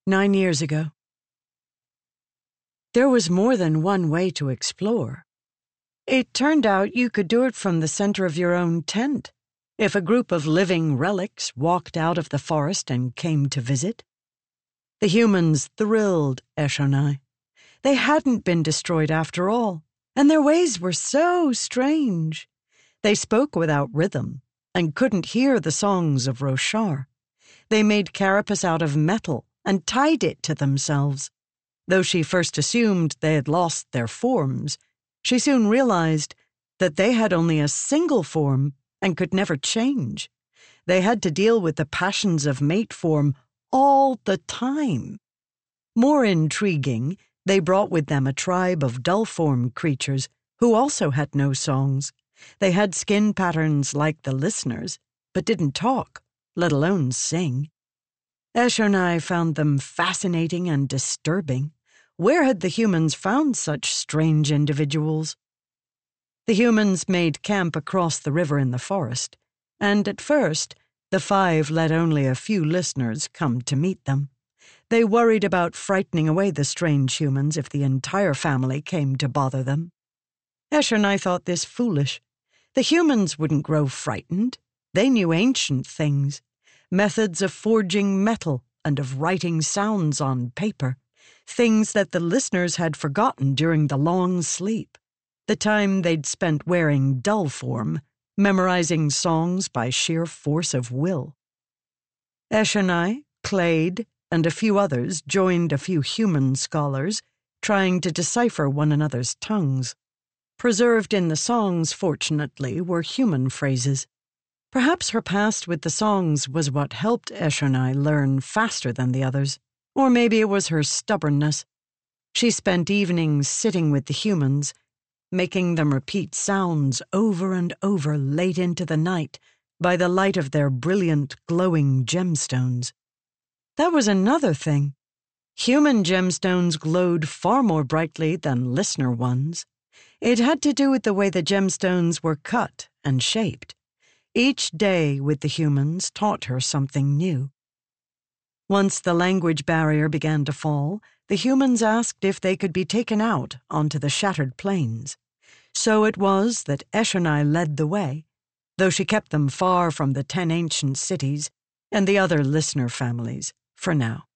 9 years ago. There was more than one way to explore. It turned out you could do it from the center of your own tent, if a group of living relics walked out of the forest and came to visit. The humans thrilled Eshonai. They hadn't been destroyed after all, and their ways were so strange. They spoke without rhythm and couldn't hear the songs of Roshar. They made carapace out of metal and tied it to themselves. Though she first assumed they had lost their forms, she soon realized that they had only a single form and could never change. They had to deal with the passions of mate form all the time. More intriguing, they brought with them a tribe of dull-form creatures who also had no songs. They had skin patterns like the listeners, but didn't talk, let alone sing. Eshonai found them fascinating and disturbing. Where had the humans found such strange individuals? The humans made camp across the river in the forest, and at first, the 5 let only a few listeners come to meet them. They worried about frightening away the strange humans if the entire family came to bother them. Eshonai thought this foolish. The humans wouldn't grow frightened. They knew ancient things, methods of forging metal and of writing sounds on paper, things that the listeners had forgotten during the long sleep, the time they'd spent wearing dull form, memorizing songs by sheer force of will. Eshonai, Clade, and a few others joined a few human scholars, trying to decipher one another's tongues. Preserved in the songs, fortunately, were human phrases. Perhaps her past with the songs was what helped Eshonai learn faster than the others. Or maybe it was her stubbornness. She spent evenings sitting with the humans, making them repeat sounds over and over late into the night by the light of their brilliant, glowing gemstones. That was another thing. Human gemstones glowed far more brightly than listener ones. It had to do with the way the gemstones were cut and shaped. Each day with the humans taught her something new. Once the language barrier began to fall, the humans asked if they could be taken out onto the shattered plains. So it was that Eshonai led the way, though she kept them far from the 10 ancient cities and the other listener families, for now.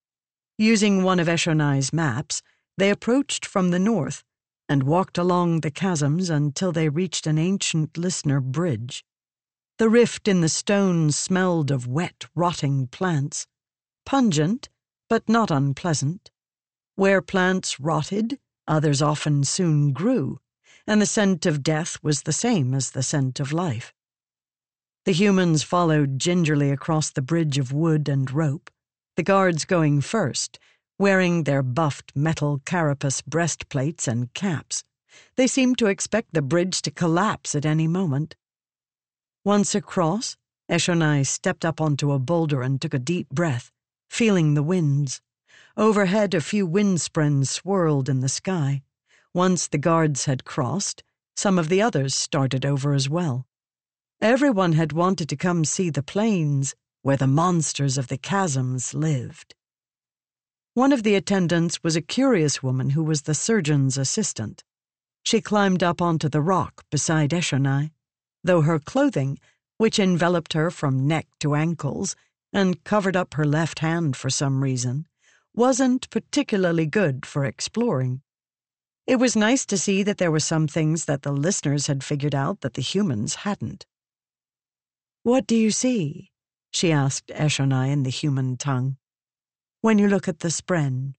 Using one of Eshonai's maps, they approached from the north and walked along the chasms until they reached an ancient listener bridge. The rift in the stone smelled of wet, rotting plants. Pungent, but not unpleasant. Where plants rotted, others often soon grew, and the scent of death was the same as the scent of life. The humans followed gingerly across the bridge of wood and rope, the guards going first, wearing their buffed metal carapace breastplates and caps. They seemed to expect the bridge to collapse at any moment. Once across, Eshonai stepped up onto a boulder and took a deep breath, feeling the winds. Overhead, a few windsprints swirled in the sky. Once the guards had crossed, some of the others started over as well. Everyone had wanted to come see the plains where the monsters of the chasms lived. One of the attendants was a curious woman who was the surgeon's assistant. She climbed up onto the rock beside Eshonai, though her clothing, which enveloped her from neck to ankles and covered up her left hand for some reason, wasn't particularly good for exploring. It was nice to see that there were some things that the listeners had figured out that the humans hadn't. "What do you see?" she asked Eshonai in the human tongue. "When you look at the spren."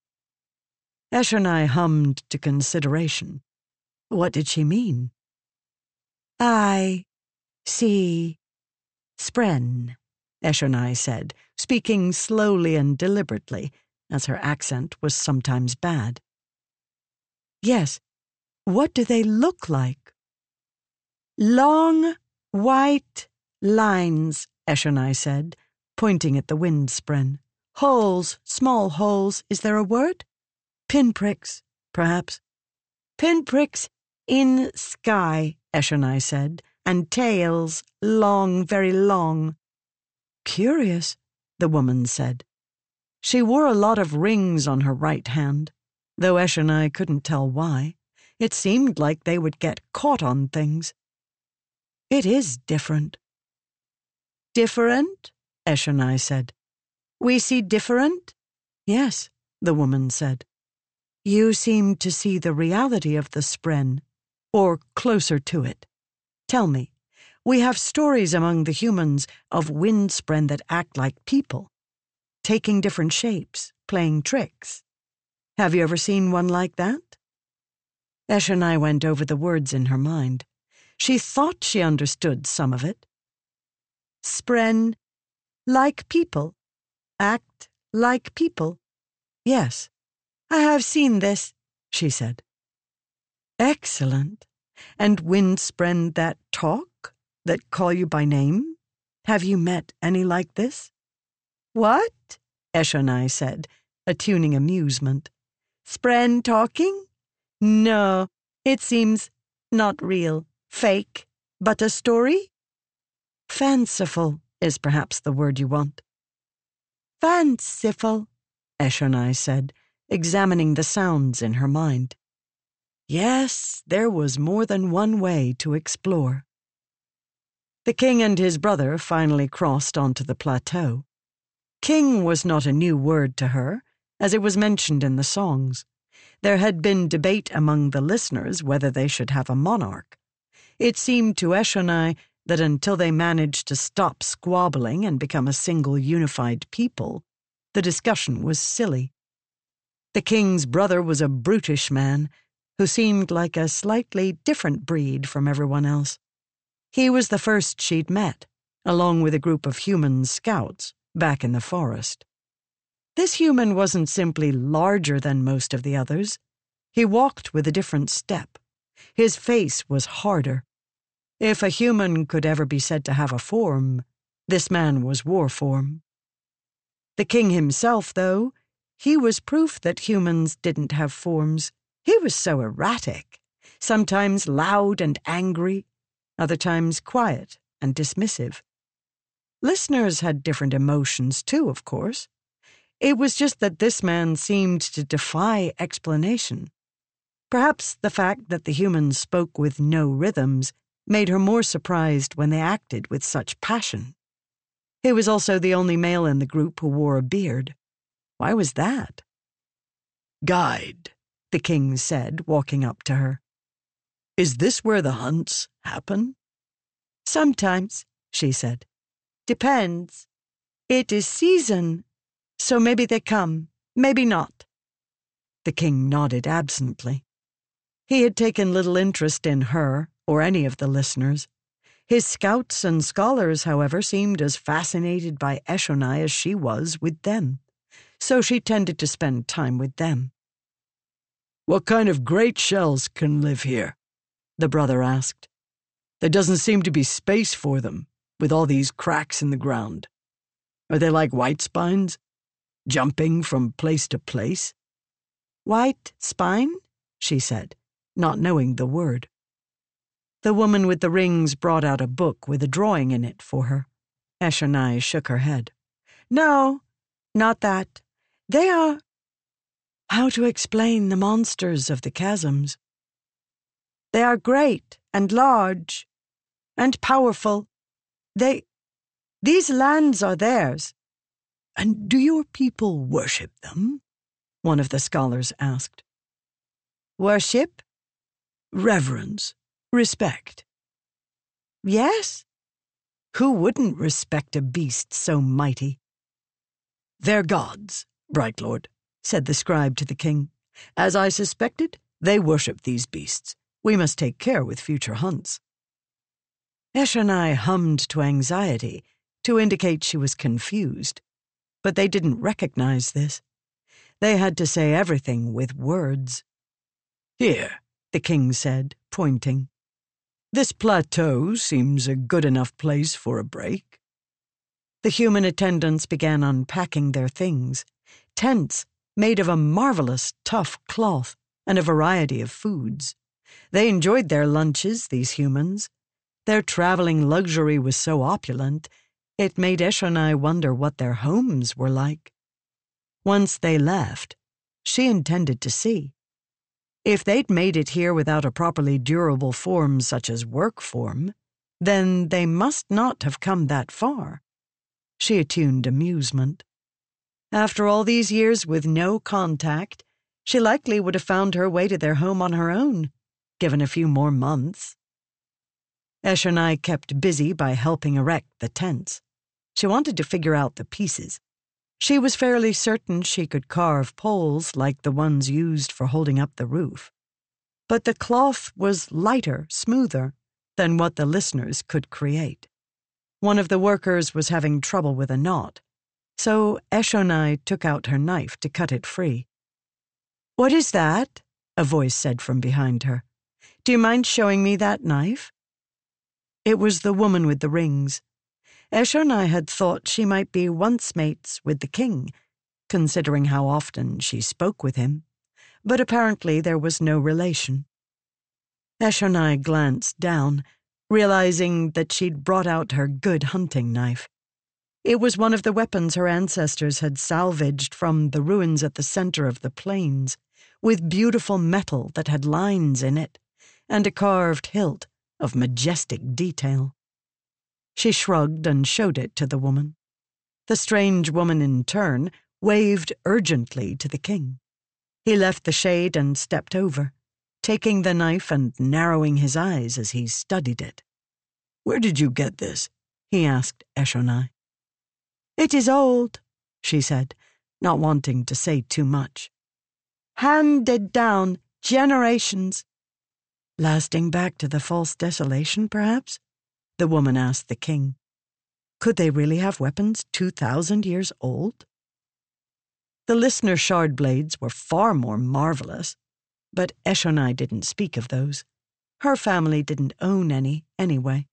Eshonai hummed to consideration. What did she mean? "I see spren," Eshonai said, speaking slowly and deliberately, as her accent was sometimes bad. "Yes, what do they look like?" "Long, white lines," Eshonai said, pointing at the wind spren. "Holes, small holes, is there a word? Pinpricks, perhaps." "Pinpricks in sky," Eshonai said, "and tails, long, very long." "Curious," the woman said. She wore a lot of rings on her right hand, though Eshonai couldn't tell why. It seemed like they would get caught on things. It is different. Different? Eshonai said. We see different? Yes, the woman said. You seem to see the reality of the spren, or closer to it. Tell me, we have stories among the humans of wind spren that act like people, taking different shapes, playing tricks. Have you ever seen one like that? Eshonai went over the words in her mind. She thought she understood some of it. Spren, like people, act like people. Yes, I have seen this, she said. Excellent. And wind spren that talk, that call you by name? Have you met any like this? What? Eshonai said, attuning amusement. Spren talking? No, it seems not real, fake, but a story? Fanciful is perhaps the word you want. Fanciful, Eshonai said, examining the sounds in her mind. Yes, there was more than one way to explore. The king and his brother finally crossed onto the plateau. King was not a new word to her, as it was mentioned in the songs. There had been debate among the listeners whether they should have a monarch. It seemed to Eshonai that until they managed to stop squabbling and become a single unified people, the discussion was silly. The king's brother was a brutish man who seemed like a slightly different breed from everyone else. He was the first she'd met, along with a group of human scouts back in the forest. This human wasn't simply larger than most of the others. He walked with a different step. His face was harder. If a human could ever be said to have a form, this man was war form. The king himself, though, he was proof that humans didn't have forms. He was so erratic, sometimes loud and angry, other times quiet and dismissive. Listeners had different emotions too, of course. It was just that this man seemed to defy explanation. Perhaps the fact that the humans spoke with no rhythms made her more surprised when they acted with such passion. He was also the only male in the group who wore a beard. Why was that? Guide, the king said, walking up to her. Is this where the hunts happen? Sometimes, she said. Depends. It is season, so maybe they come, maybe not. The king nodded absently. He had taken little interest in her or any of the listeners. His scouts and scholars, however, seemed as fascinated by Eshonai as she was with them, so she tended to spend time with them. What kind of great shells can live here? The brother asked. There doesn't seem to be space for them, with all these cracks in the ground. Are they like white spines, jumping from place to place? White spine? She said, not knowing the word. The woman with the rings brought out a book with a drawing in it for her. Eshonai shook her head. No, not that. They are... How to explain the monsters of the chasms? They are great and large and powerful. These lands are theirs. And do your people worship them? One of the scholars asked. Worship? Reverence. Respect. Yes? Who wouldn't respect a beast so mighty? They're gods, Bright Lord, said the scribe to the king. As I suspected, they worship these beasts. We must take care with future hunts. Eshonai hummed to anxiety to indicate she was confused, but they didn't recognize this. They had to say everything with words. Here, the king said, pointing. This plateau seems a good enough place for a break. The human attendants began unpacking their things, tents made of a marvelous tough cloth and a variety of foods. They enjoyed their lunches, these humans. Their traveling luxury was so opulent, it made Eshonai wonder what their homes were like. Once they left, she intended to see. If they'd made it here without a properly durable form such as work form, then they must not have come that far. She attuned amusement. After all these years with no contact, she likely would have found her way to their home on her own, given a few more months. Eshonai kept busy by helping erect the tents. She wanted to figure out the pieces. She was fairly certain she could carve poles like the ones used for holding up the roof. But the cloth was lighter, smoother, than what the listeners could create. One of the workers was having trouble with a knot, so Eshonai took out her knife to cut it free. "What is that?" a voice said from behind her. "Do you mind showing me that knife?" It was the woman with the rings. Eshonai had thought she might be once mates with the king, considering how often she spoke with him, but apparently there was no relation. Eshonai glanced down, realizing that she'd brought out her good hunting knife. It was one of the weapons her ancestors had salvaged from the ruins at the center of the plains, with beautiful metal that had lines in it, and a carved hilt of majestic detail. She shrugged and showed it to the woman. The strange woman, in turn, waved urgently to the king. He left the shade and stepped over, taking the knife and narrowing his eyes as he studied it. "Where did you get this?" he asked Eshonai. "It is old," she said, not wanting to say too much. "Handed down generations." "Lasting back to the false desolation, perhaps?" the woman asked the king. Could they really have weapons 2,000 years old? The listener shard blades were far more marvelous, but Eshonai didn't speak of those. Her family didn't own any, anyway.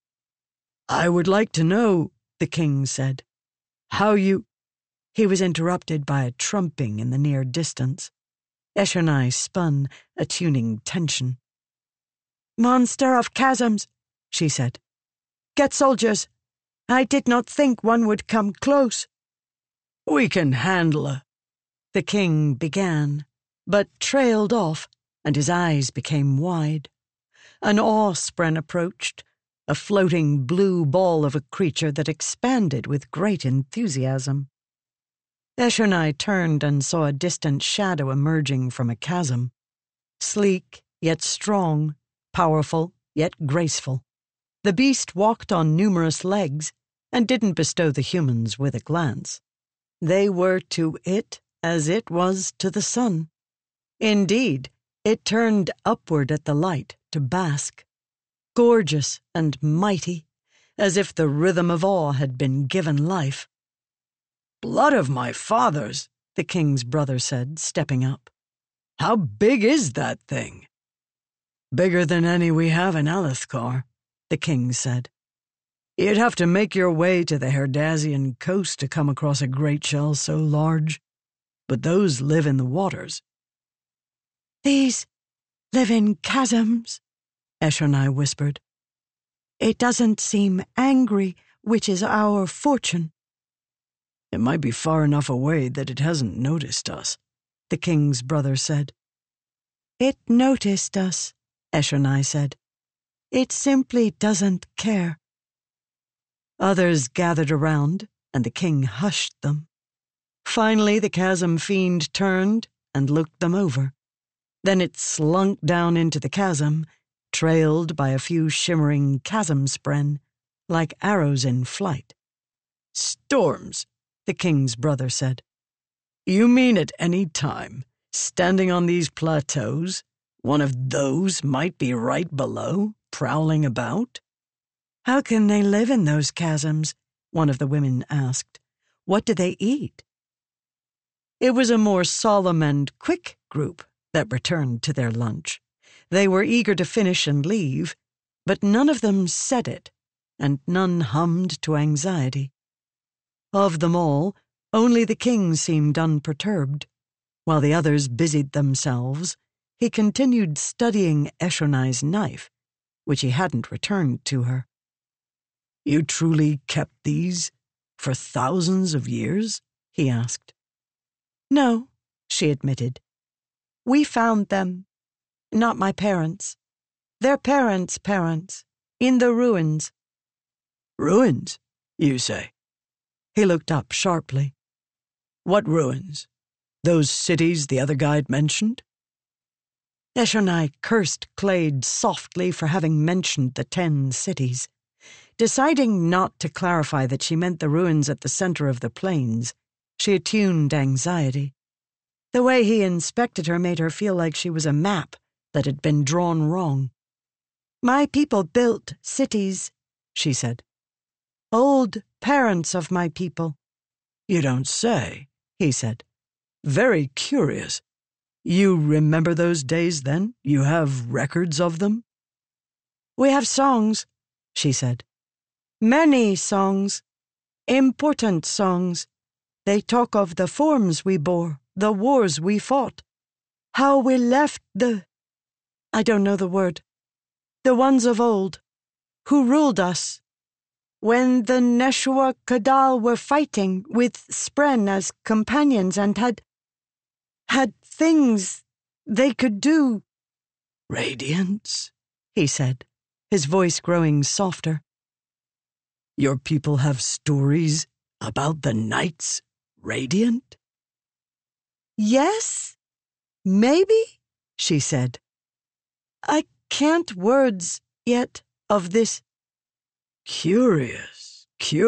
"I would like to know," the king said, "how you—" He was interrupted by a trumping in the near distance. Eshonai spun, attuning tension. "Monster of chasms," she said. "Get soldiers. I did not think one would come close." "We can handle it," the king began, but trailed off, and his eyes became wide. An awe-spren approached, a floating blue ball of a creature that expanded with great enthusiasm. Eshonai turned and saw a distant shadow emerging from a chasm. Sleek, yet strong, powerful, yet graceful. The beast walked on numerous legs and didn't bestow the humans with a glance. They were to it as it was to the sun. Indeed, it turned upward at the light to bask, gorgeous and mighty, as if the rhythm of awe had been given life. "Blood of my fathers," the king's brother said, stepping up. "How big is that thing?" "Bigger than any we have in Alethkar," the king said. "You'd have to make your way to the Herdazian coast to come across a great shell so large, but those live in the waters." "These live in chasms," Eshonai whispered. "It doesn't seem angry, which is our fortune." "It might be far enough away that it hasn't noticed us," the king's brother said. "It noticed us," Eshonai said. "It simply doesn't care." Others gathered around, and the king hushed them. Finally, the chasm fiend turned and looked them over. Then it slunk down into the chasm, trailed by a few shimmering chasm spren, like arrows in flight. "Storms," the king's brother said. "You mean at any time, standing on these plateaus, one of those might be right below, prowling about?" "How can they live in those chasms?" one of the women asked. "What do they eat?" It was a more solemn and quick group that returned to their lunch. They were eager to finish and leave, but none of them said it, and none hummed to anxiety. Of them all, only the king seemed unperturbed. While the others busied themselves, he continued studying Eshonai's knife, which he hadn't returned to her. "You truly kept these for thousands of years?" he asked. No, she admitted. We found them. Not my parents. Their parents' parents. In the ruins. Ruins, you say? He looked up sharply. What ruins? Those cities the other guide mentioned? Eshonai cursed Clade softly for having mentioned the 10 cities. Deciding not to clarify that she meant the ruins at the center of the plains, she attuned anxiety. The way he inspected her made her feel like she was a map that had been drawn wrong. My people built cities, she said. Old parents of my people. You don't say, he said. Very curious. You remember those days, then? You have records of them? We have songs, she said. Many songs. Important songs. They talk of the forms we bore, the wars we fought. How we left I don't know the word. The ones of old, who ruled us. When the Neshua Kadal were fighting with Spren as companions and had things they could do. Radiance, he said, his voice growing softer. Your people have stories about the Knights Radiant? Yes, maybe, she said. I can't words yet of this. Curious.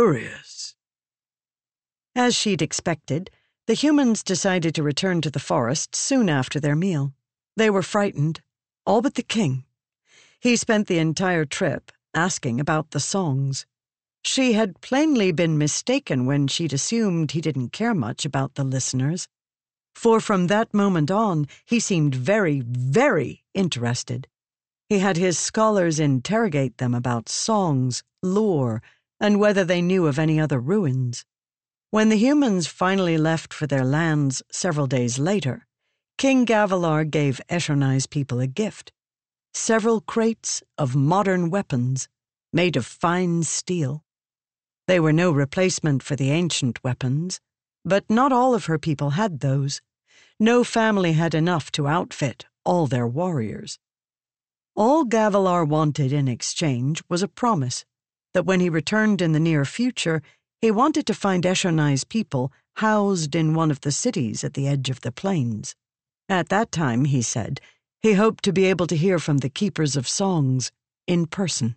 As she'd expected, the humans decided to return to the forest soon after their meal. They were frightened, all but the king. He spent the entire trip asking about the songs. She had plainly been mistaken when she'd assumed he didn't care much about the listeners. For from that moment on, he seemed very, very interested. He had his scholars interrogate them about songs, lore, and whether they knew of any other ruins. When the humans finally left for their lands several days later, King Gavilar gave Eshonai's people a gift. Several crates of modern weapons made of fine steel. They were no replacement for the ancient weapons, but not all of her people had those. No family had enough to outfit all their warriors. All Gavilar wanted in exchange was a promise that when he returned in the near future, he wanted to find Eshonai's people housed in one of the cities at the edge of the plains. At that time, he said, he hoped to be able to hear from the keepers of songs in person.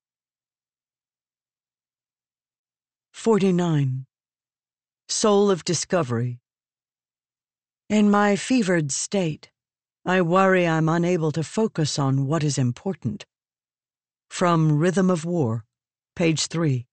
49. Soul of Discovery. In my fevered state, I worry I'm unable to focus on what is important. From Rhythm of War, page 3.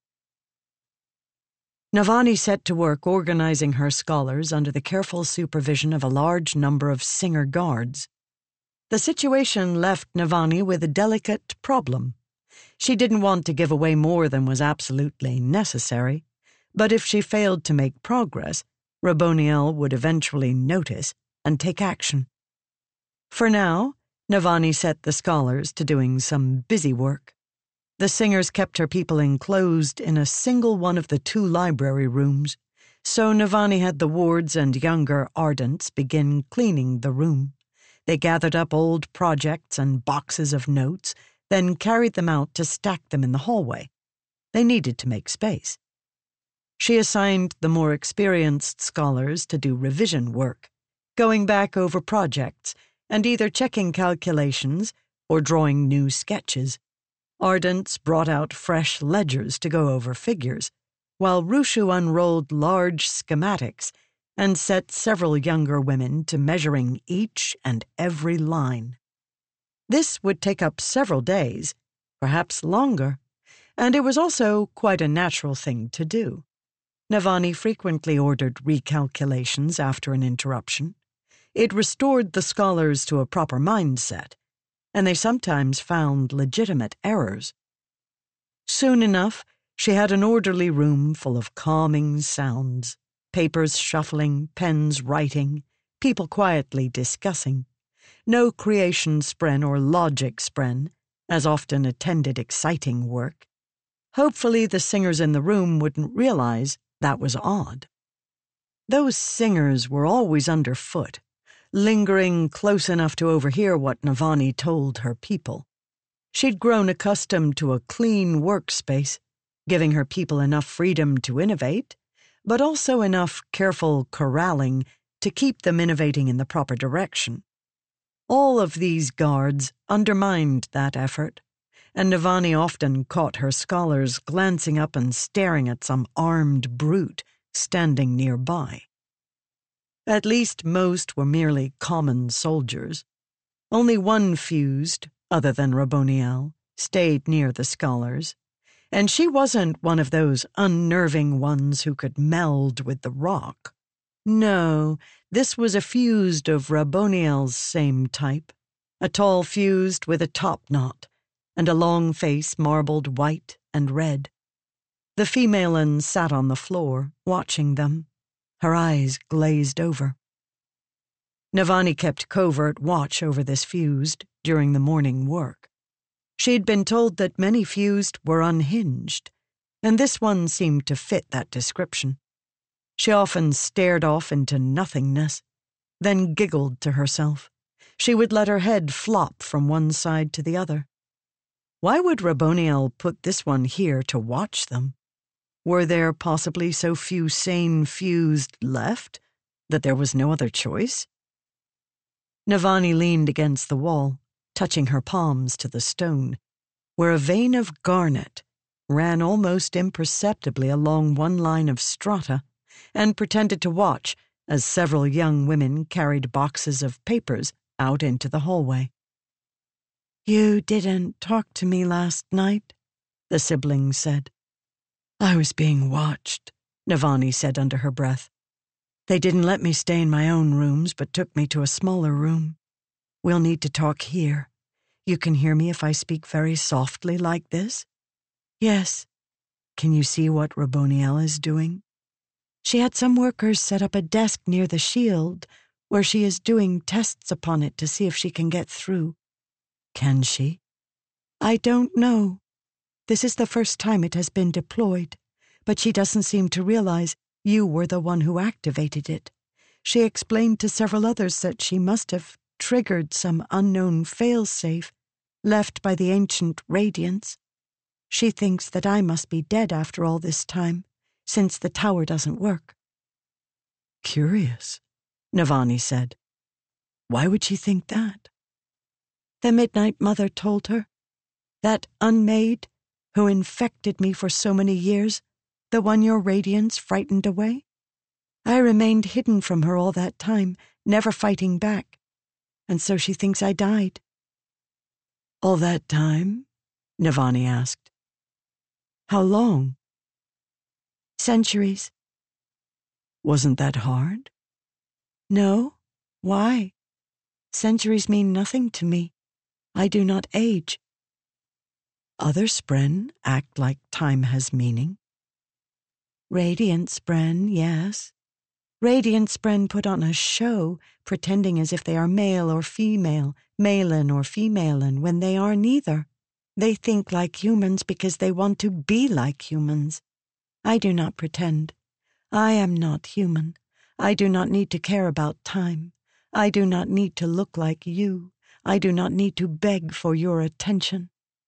Navani set to work organizing her scholars under the careful supervision of a large number of singer guards. The situation left Navani with a delicate problem. She didn't want to give away more than was absolutely necessary, but if she failed to make progress, Raboniel would eventually notice and take action. For now, Navani set the scholars to doing some busy work. The singers kept her people enclosed in a single one of the 2 library rooms, so Navani had the wards and younger Ardents begin cleaning the room. They gathered up old projects and boxes of notes, then carried them out to stack them in the hallway. They needed to make space. She assigned the more experienced scholars to do revision work, going back over projects and either checking calculations or drawing new sketches. Ardents brought out fresh ledgers to go over figures, while Rushu unrolled large schematics and set several younger women to measuring each and every line. This would take up several days, perhaps longer, and it was also quite a natural thing to do. Navani frequently ordered recalculations after an interruption. It restored the scholars to a proper mindset, and they sometimes found legitimate errors. Soon enough, she had an orderly room full of calming sounds, papers shuffling, pens writing, people quietly discussing. No creation spren or logic spren, as often attended exciting work. Hopefully the singers in the room wouldn't realize that was odd. Those singers were always underfoot, lingering close enough to overhear what Navani told her people. She'd grown accustomed to a clean workspace, giving her people enough freedom to innovate, but also enough careful corralling to keep them innovating in the proper direction. All of these guards undermined that effort, and Navani often caught her scholars glancing up and staring at some armed brute standing nearby. At least most were merely common soldiers. Only one fused, other than Raboniel, stayed near the scholars, and she wasn't one of those unnerving ones who could meld with the rock. No, this was a fused of Raboniel's same type, a tall fused with a top knot, and a long face marbled white and red. The female sat on the floor, watching them, her eyes glazed over. Navani kept covert watch over this fused during the morning work. She'd been told that many fused were unhinged, and this one seemed to fit that description. She often stared off into nothingness, then giggled to herself. She would let her head flop from one side to the other. Why would Raboniel put this one here to watch them? Were there possibly so few sane fused left that there was no other choice? Navani leaned against the wall, touching her palms to the stone, where a vein of garnet ran almost imperceptibly along one line of strata, and pretended to watch as several young women carried boxes of papers out into the hallway. "You didn't talk to me last night," the sibling said. "I was being watched," Navani said under her breath. "They didn't let me stay in my own rooms, but took me to a smaller room. We'll need to talk here. You can hear me if I speak very softly like this?" "Yes." "Can you see what Raboniel is doing?" "She had some workers set up a desk near the shield, where she is doing tests upon it to see if she can get through." "Can she?" "I don't know. This is the first time it has been deployed, but she doesn't seem to realize you were the one who activated it. She explained to several others that she must have triggered some unknown failsafe left by the ancient Radiance. She thinks that I must be dead after all this time, since the tower doesn't work." "Curious," Navani said. "Why would she think that?" "The Midnight Mother told her. That unmade, who infected me for so many years, the one your Radiance frightened away. I remained hidden from her all that time, never fighting back, and so she thinks I died." "All that time?" Navani asked. "How long?" "Centuries." "Wasn't that hard?" "No. Why? Centuries mean nothing to me. I do not age." "Other Spren act like time has meaning." "Radiant Spren, yes. Radiant Spren put on a show, pretending as if they are male or female, malen or femalen, when they are neither. They think like humans because they want to be like humans. I do not pretend. I am not human. I do not need to care about time. I do not need to look like you. I do not need to beg for your attention."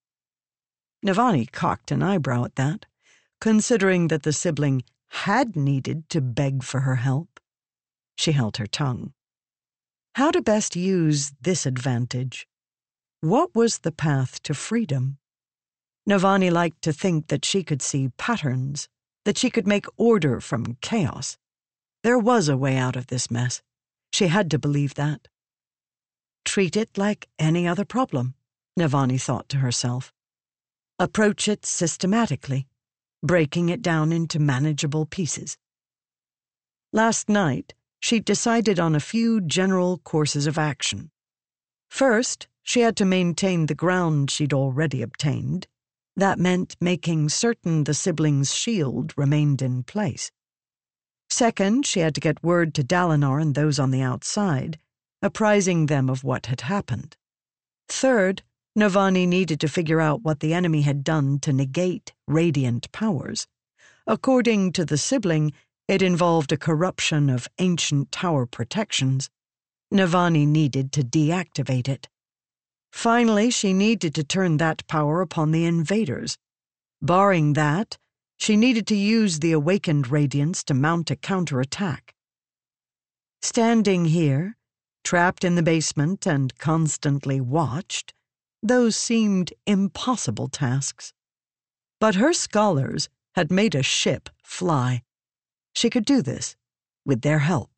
Navani cocked an eyebrow at that, considering that the sibling had needed to beg for her help. She held her tongue. How to best use this advantage? What was the path to freedom? Navani liked to think that she could see patterns, that she could make order from chaos. There was a way out of this mess. She had to believe that. Treat it like any other problem, Navani thought to herself. Approach it systematically, breaking it down into manageable pieces. Last night, she'd decided on a few general courses of action. First, she had to maintain the ground she'd already obtained. That meant making certain the siblings' shield remained in place. Second, she had to get word to Dalinar and those on the outside, apprising them of what had happened. Third, Navani needed to figure out what the enemy had done to negate radiant powers. According to the sibling, It involved a corruption of ancient tower protections. Navani needed to deactivate it. Finally, she needed to turn that power upon the invaders. Barring that, she needed to use the awakened radiance to mount a counterattack. Standing here, trapped in the basement and constantly watched, those seemed impossible tasks. But her scholars had made a ship fly. She could do this, with their help.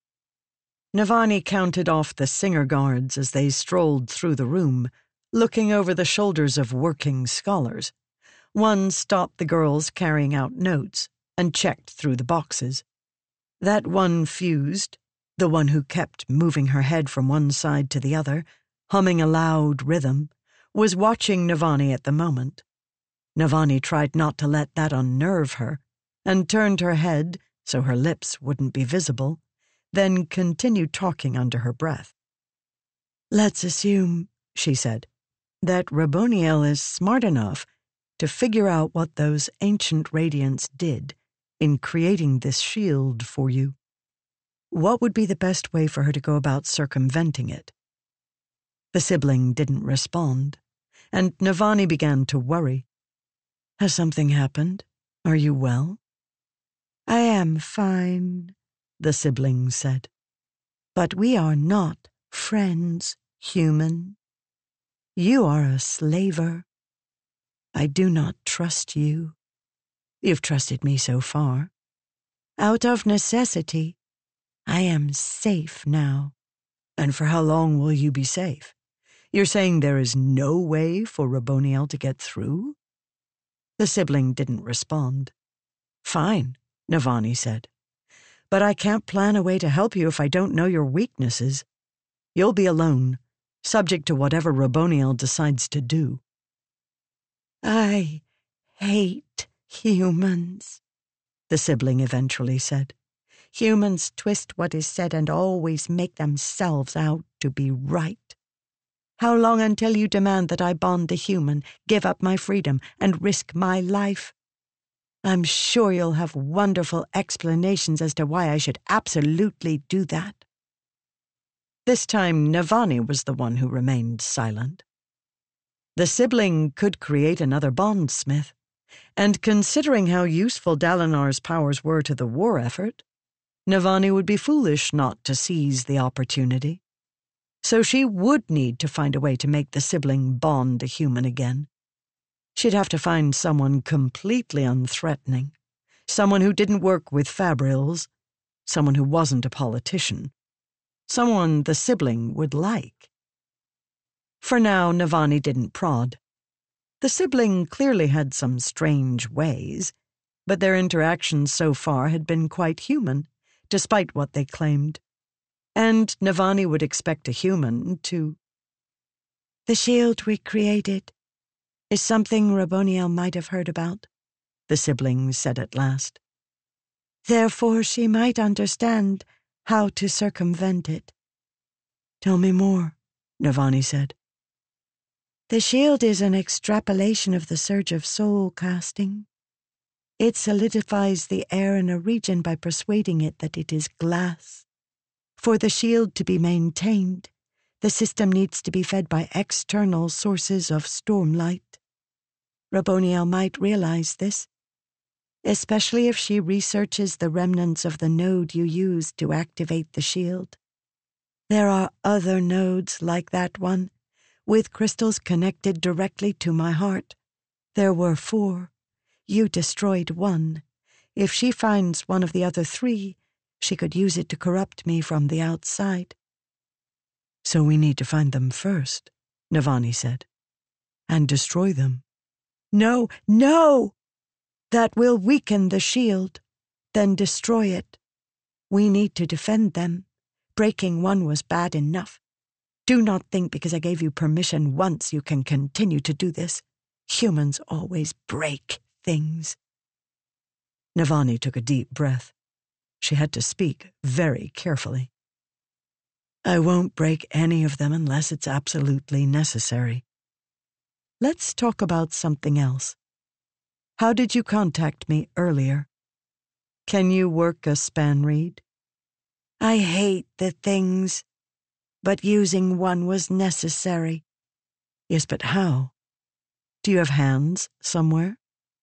Navani counted off the singer guards as they strolled through the room, looking over the shoulders of working scholars. One stopped the girls carrying out notes and checked through the boxes. That one fused, the one who kept moving her head from one side to the other, humming a loud rhythm, was watching Navani at the moment. Navani tried not to let that unnerve her, and turned her head so her lips wouldn't be visible, then continued talking under her breath. "Let's assume," she said, "that Raboniel is smart enough to figure out what those ancient radiants did in creating this shield for you. What would be the best way for her to go about circumventing it?" The sibling didn't respond, and Navani began to worry. "Has something happened? Are you well?" "I am fine," the sibling said. "But we are not friends, human. You are a slaver. I do not trust you. You've trusted me so far. Out of necessity, I am safe now." "And for how long will you be safe? You're saying there is no way for Raboniel to get through?" The sibling didn't respond. "Fine," Navani said. "But I can't plan a way to help you if I don't know your weaknesses. You'll be alone, subject to whatever Raboniel decides to do." "I hate humans," the sibling eventually said. "Humans twist what is said and always make themselves out to be right. How long until you demand that I bond the human, give up my freedom, and risk my life? I'm sure you'll have wonderful explanations as to why I should absolutely do that." This time, Navani was the one who remained silent. The sibling could create another bondsmith, and considering how useful Dalinar's powers were to the war effort, Navani would be foolish not to seize the opportunity. So she would need to find a way to make the sibling bond a human again. She'd have to find someone completely unthreatening, someone who didn't work with Fabrils, someone who wasn't a politician, someone the sibling would like. For now, Navani didn't prod. The sibling clearly had some strange ways, but their interactions so far had been quite human, despite what they claimed. And Navani would expect a human to... "The shield we created is something Raboniel might have heard about," the sibling said at last. "Therefore she might understand how to circumvent it." "Tell me more," Navani said. "The shield is an extrapolation of the surge of soul casting. It solidifies the air in a region by persuading it that it is glass. For the shield to be maintained, the system needs to be fed by external sources of stormlight. Raboniel might realize this, especially if she researches the remnants of the node you used to activate the shield. There are other nodes like that one, with crystals connected directly to my heart. There were 4. You destroyed one. If she finds one of the other 3, she could use it to corrupt me from the outside." "So we need to find them first," Navani said, "and destroy them." "No, no! That will weaken the shield, then destroy it. We need to defend them. Breaking one was bad enough. Do not think because I gave you permission once you can continue to do this. Humans always break things." Navani took a deep breath. She had to speak very carefully. "I won't break any of them unless it's absolutely necessary. Let's talk about something else. How did you contact me earlier?" Can you work a span reed? I hate the things, but using one was necessary. Yes, but how? Do you have hands somewhere?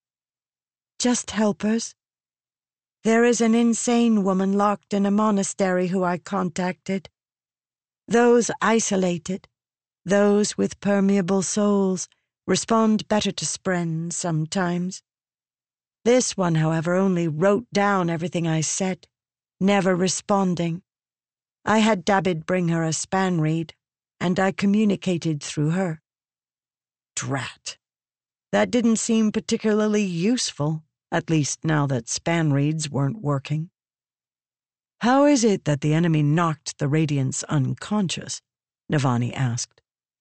Just helpers. There is an insane woman locked in a monastery who I contacted. Those isolated, those with permeable souls, respond better to spren sometimes. This one, however, only wrote down everything I said, never responding. I had Dabbid bring her a span reed, and I communicated through her. Drat. That didn't seem particularly useful, at least now that span reeds weren't working. How is it that the enemy knocked the Radiants unconscious? Navani asked.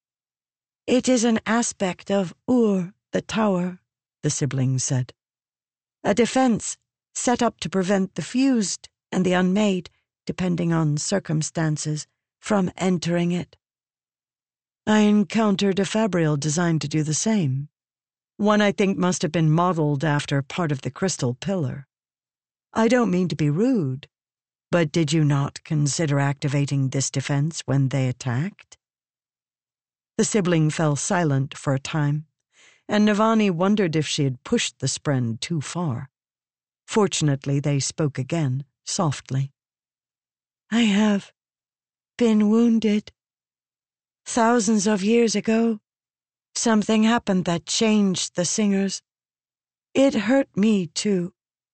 It is an aspect of Ur, the tower, the sibling said. A defense set up to prevent the fused and the unmade, depending on circumstances, from entering it. I encountered a fabrial designed to do the same. One I think must have been modeled after part of the crystal pillar. I don't mean to be rude, but did you not consider activating this defense when they attacked? The sibling fell silent for a time, and Navani wondered if she had pushed the spren too far. Fortunately, they spoke again, softly. I have been wounded. Thousands of years ago, something happened that changed the singers. It hurt me, too.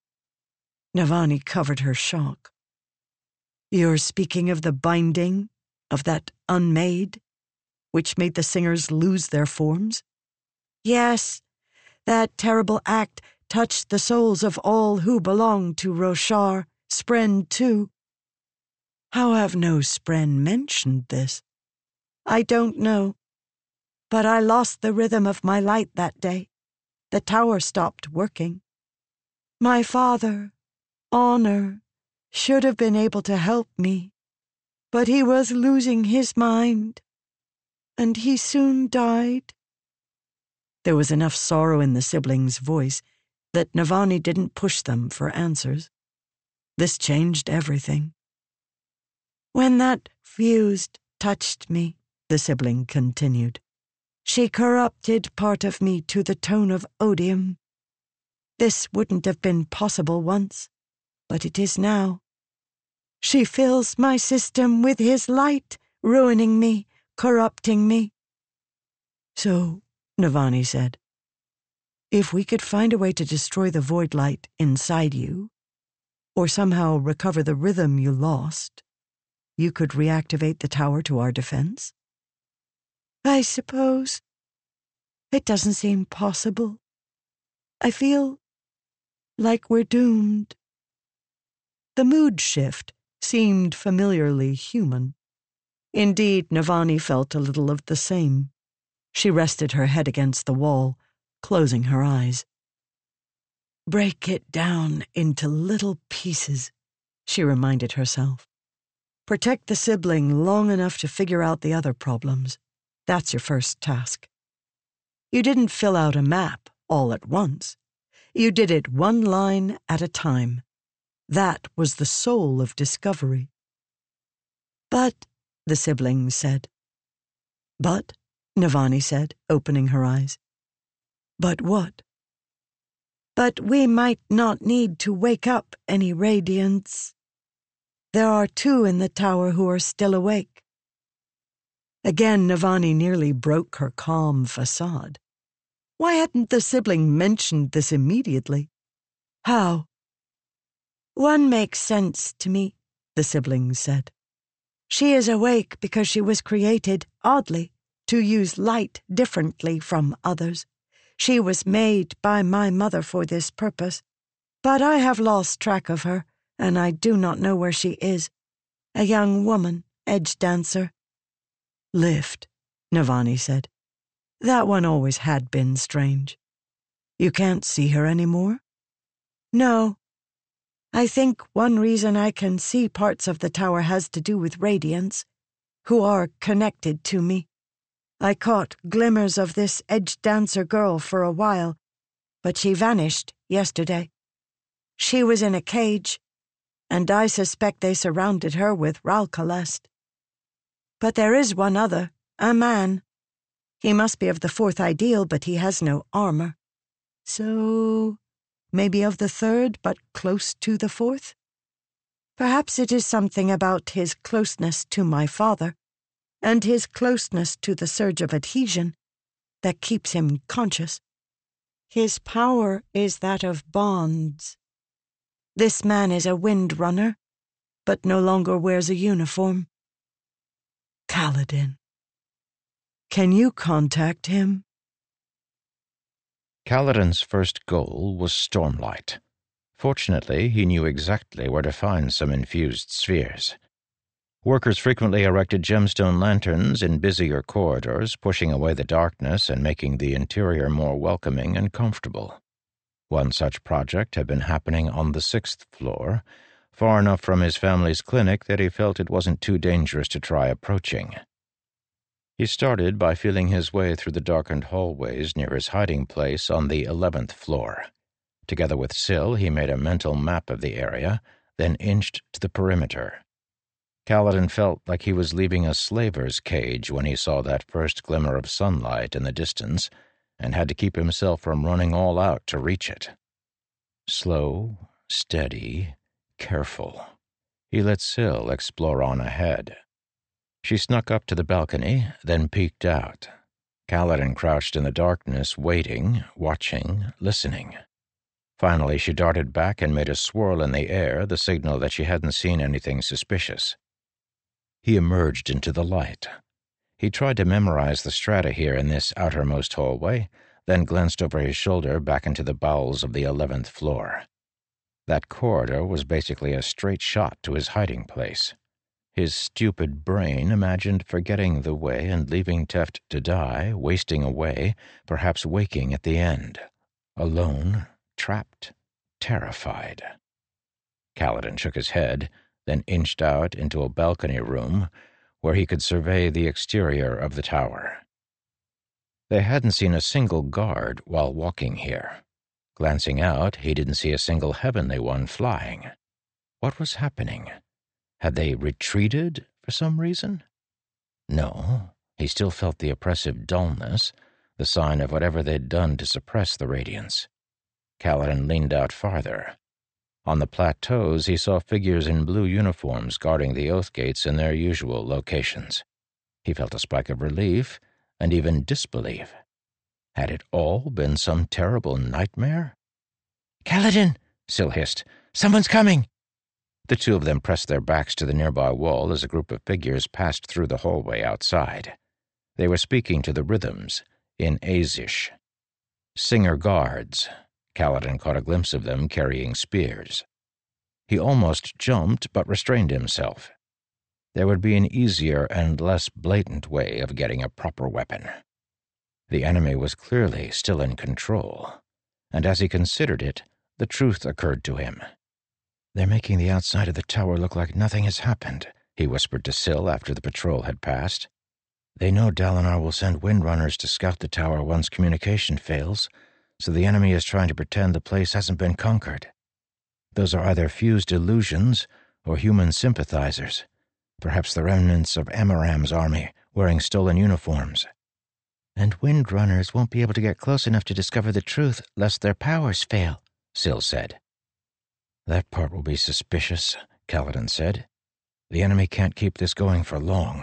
Navani covered her shock. You're speaking of the binding of that unmade, which made the singers lose their forms? Yes, that terrible act touched the souls of all who belonged to Roshar, spren too. How have no spren mentioned this? I don't know, but I lost the rhythm of my light that day. The tower stopped working. My father, Honor, should have been able to help me, but he was losing his mind, and he soon died. There was enough sorrow in the siblings' voice that Navani didn't push them for answers. This changed everything. When that fused touched me, the sibling continued, she corrupted part of me to the tone of odium. This wouldn't have been possible once, but it is now. She fills my system with his light, ruining me, corrupting me. So, Navani said, if we could find a way to destroy the void light inside you, or somehow recover the rhythm you lost, you could reactivate the tower to our defense? I suppose. It doesn't seem possible. I feel like we're doomed. The mood shift seemed familiarly human. Indeed, Navani felt a little of the same. She rested her head against the wall, closing her eyes. Break it down into little pieces, she reminded herself. Protect the sibling long enough to figure out the other problems. That's your first task. You didn't fill out a map all at once. You did it one line at a time. That was the soul of discovery. But, the sibling said. But, Navani said, opening her eyes. But what? But we might not need to wake up any Radiants. There are 2 in the tower who are still awake. Again, Navani nearly broke her calm facade. Why hadn't the sibling mentioned this immediately? How? One makes sense to me, the sibling said. She is awake because she was created, oddly, to use light differently from others. She was made by my mother for this purpose, but I have lost track of her, and I do not know where she is. A young woman, edge dancer. Lift, Navani said. That one always had been strange. You can't see her anymore? No. I think one reason I can see parts of the tower has to do with Radiants, who are connected to me. I caught glimmers of this edge dancer girl for a while, but she vanished yesterday. She was in a cage, and I suspect they surrounded her with Ralkalest. But there is one other, a man. He must be of the fourth ideal, but he has no armor. So, maybe of the third, but close to the fourth? Perhaps it is something about his closeness to my father, and his closeness to the surge of adhesion, that keeps him conscious. His power is that of bonds. This man is a windrunner, but no longer wears a uniform. Kaladin. Can you contact him? Kaladin's first goal was Stormlight. Fortunately, he knew exactly where to find some infused spheres. Workers frequently erected gemstone lanterns in busier corridors, pushing away the darkness and making the interior more welcoming and comfortable. One such project had been happening on the 6th floor, far enough from his family's clinic that he felt it wasn't too dangerous to try approaching. He started by feeling his way through the darkened hallways near his hiding place on the 11th floor. Together with Syl, he made a mental map of the area, then inched to the perimeter. Kaladin felt like he was leaving a slaver's cage when he saw that first glimmer of sunlight in the distance, and had to keep himself from running all out to reach it. Slow, steady, careful. He let Syl explore on ahead. She snuck up to the balcony, then peeked out. Kaladin crouched in the darkness, waiting, watching, listening. Finally, she darted back and made a swirl in the air, the signal that she hadn't seen anything suspicious. He emerged into the light. He tried to memorize the strata here in this outermost hallway, then glanced over his shoulder back into the bowels of the 11th floor. That corridor was basically a straight shot to his hiding place. His stupid brain imagined forgetting the way and leaving Teft to die, wasting away, perhaps waking at the end. Alone, trapped, terrified. Kaladin shook his head, then inched out into a balcony room where he could survey the exterior of the tower. They hadn't seen a single guard while walking here. Glancing out, he didn't see a single heavenly one flying. What was happening? Had they retreated for some reason? No, he still felt the oppressive dullness, the sign of whatever they'd done to suppress the radiance. Kaladin leaned out farther. On the plateaus, he saw figures in blue uniforms guarding the oath gates in their usual locations. He felt a spike of relief and even disbelief. Had it all been some terrible nightmare? "Kaladin!" Syl hissed. "Someone's coming!" The two of them pressed their backs to the nearby wall as a group of figures passed through the hallway outside. They were speaking to the rhythms, in Azish. Singer guards. Kaladin caught a glimpse of them carrying spears. He almost jumped, but restrained himself. There would be an easier and less blatant way of getting a proper weapon. The enemy was clearly still in control, and as he considered it, the truth occurred to him. "They're making the outside of the tower look like nothing has happened," he whispered to Syl after the patrol had passed. "They know Dalinar will send windrunners to scout the tower once communication fails, so the enemy is trying to pretend the place hasn't been conquered. Those are either fused illusions or human sympathizers, perhaps the remnants of Amaram's army wearing stolen uniforms. And windrunners won't be able to get close enough to discover the truth lest their powers fail," Syl said. "That part will be suspicious," Kaladin said. "The enemy can't keep this going for long."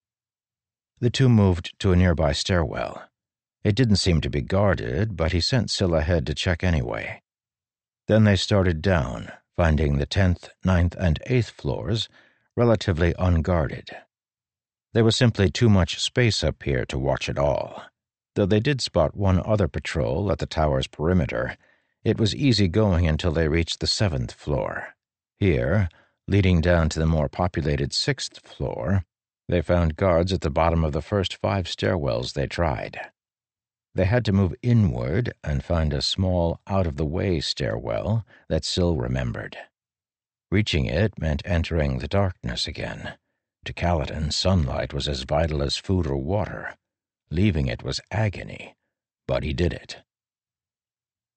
The two moved to a nearby stairwell. It didn't seem to be guarded, but he sent Syl ahead to check anyway. Then they started down, finding the 10th, 9th, and 8th floors relatively unguarded. There was simply too much space up here to watch it all. Though they did spot one other patrol at the tower's perimeter, it was easy going until they reached the 7th floor. Here, leading down to the more populated 6th floor, they found guards at the bottom of the first 5 stairwells they tried. They had to move inward and find a small, out-of-the-way stairwell that Syl remembered. Reaching it meant entering the darkness again. To Kaladin, sunlight was as vital as food or water. Leaving it was agony, but he did it.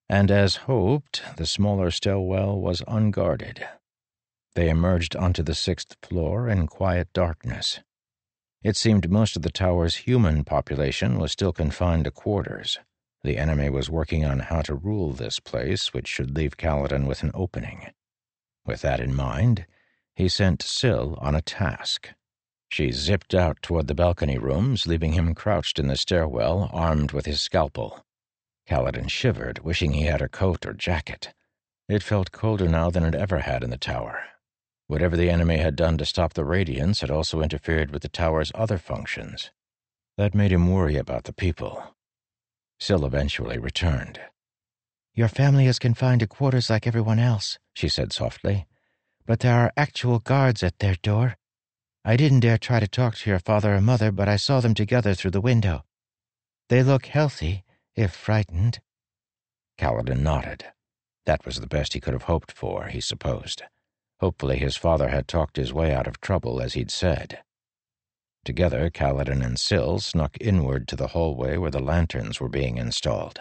And as hoped, the smaller stairwell was unguarded. They emerged onto the 6th floor in quiet darkness. It seemed most of the tower's human population was still confined to quarters. The enemy was working on how to rule this place, which should leave Kaladin with an opening. With that in mind, he sent Syl on a task. She zipped out toward the balcony rooms, leaving him crouched in the stairwell, armed with his scalpel. Kaladin shivered, wishing he had a coat or jacket. It felt colder now than it ever had in the tower. Whatever the enemy had done to stop the radiance had also interfered with the tower's other functions. That made him worry about the people. Syl eventually returned. "Your family is confined to quarters like everyone else," she said softly. "But there are actual guards at their door. I didn't dare try to talk to your father or mother, but I saw them together through the window. They look healthy, if frightened." Kaladin nodded. That was the best he could have hoped for, he supposed. Hopefully his father had talked his way out of trouble, as he'd said. Together, Kaladin and Syl snuck inward to the hallway where the lanterns were being installed.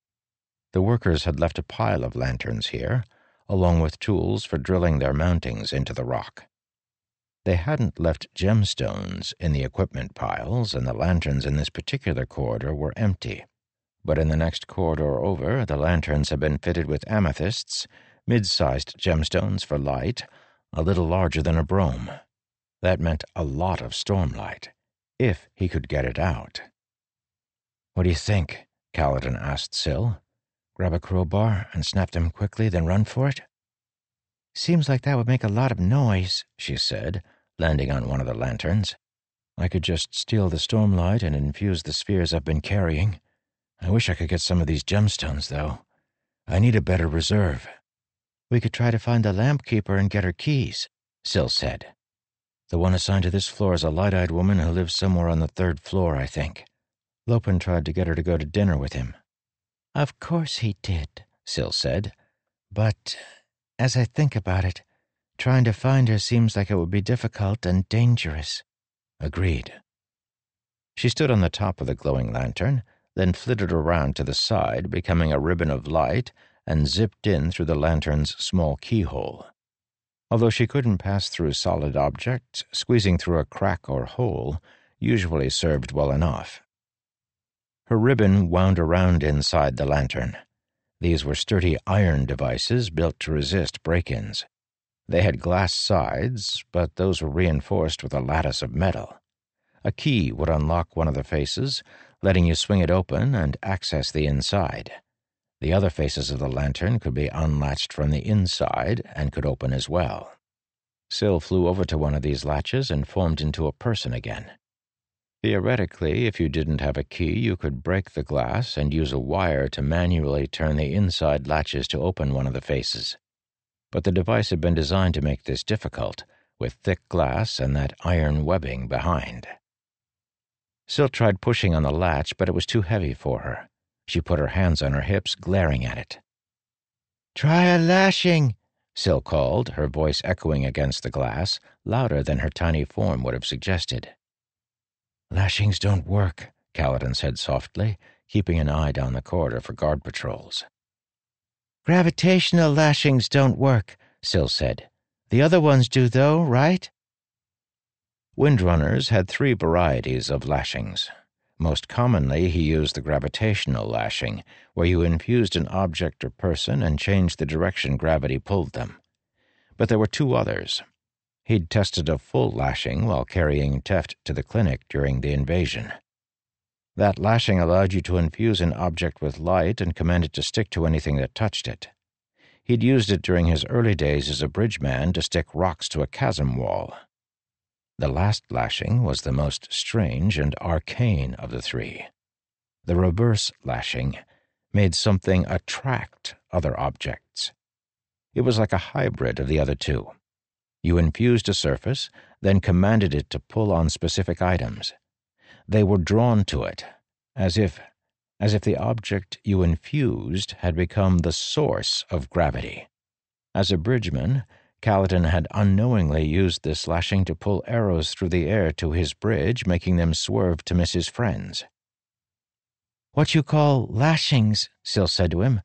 The workers had left a pile of lanterns here, along with tools for drilling their mountings into the rock. They hadn't left gemstones in the equipment piles, and the lanterns in this particular corridor were empty. But in the next corridor over, the lanterns had been fitted with amethysts, mid-sized gemstones for light, a little larger than a brome. That meant a lot of stormlight, if he could get it out. "What do you think?" Kaladin asked Syl. "Grab a crowbar and snap them quickly, then run for it?" "Seems like that would make a lot of noise," she said, landing on one of the lanterns. "I could just steal the stormlight and infuse the spheres I've been carrying. I wish I could get some of these gemstones, though. I need a better reserve." "We could try to find the lamp keeper and get her keys," Syl said. "The one assigned to this floor is a light-eyed woman who lives somewhere on the 3rd floor, I think. Lopen tried to get her to go to dinner with him." "Of course he did," Syl said. "But as I think about it, trying to find her seems like it would be difficult and dangerous." "Agreed." She stood on the top of the glowing lantern, then flitted around to the side, becoming a ribbon of light, and zipped in through the lantern's small keyhole. Although she couldn't pass through solid objects, squeezing through a crack or hole usually served well enough. Her ribbon wound around inside the lantern. These were sturdy iron devices built to resist break-ins. They had glass sides, but those were reinforced with a lattice of metal. A key would unlock one of the faces, letting you swing it open and access the inside. The other faces of the lantern could be unlatched from the inside and could open as well. Syl flew over to one of these latches and formed into a person again. Theoretically, if you didn't have a key, you could break the glass and use a wire to manually turn the inside latches to open one of the faces. But the device had been designed to make this difficult, with thick glass and that iron webbing behind. Syl tried pushing on the latch, but it was too heavy for her. She put her hands on her hips, glaring at it. "Try a lashing," Syl called, her voice echoing against the glass, louder than her tiny form would have suggested. "Lashings don't work," Kaladin said softly, keeping an eye down the corridor for guard patrols. "Gravitational lashings don't work," Syl said. "The other ones do, though, right?" Windrunners had 3 varieties of lashings. Most commonly, he used the gravitational lashing, where you infused an object or person and changed the direction gravity pulled them. But there were 2 others. He'd tested a full lashing while carrying Teft to the clinic during the invasion. That lashing allowed you to infuse an object with light and command it to stick to anything that touched it. He'd used it during his early days as a bridgeman to stick rocks to a chasm wall. The last lashing was the most strange and arcane of the 3. The reverse lashing made something attract other objects. It was like a hybrid of the other 2. You infused a surface, then commanded it to pull on specific items. They were drawn to it, as if the object you infused had become the source of gravity. As a bridgeman, Kaladin had unknowingly used this lashing to pull arrows through the air to his bridge, making them swerve to miss his friends. "What you call lashings," Syl said to him,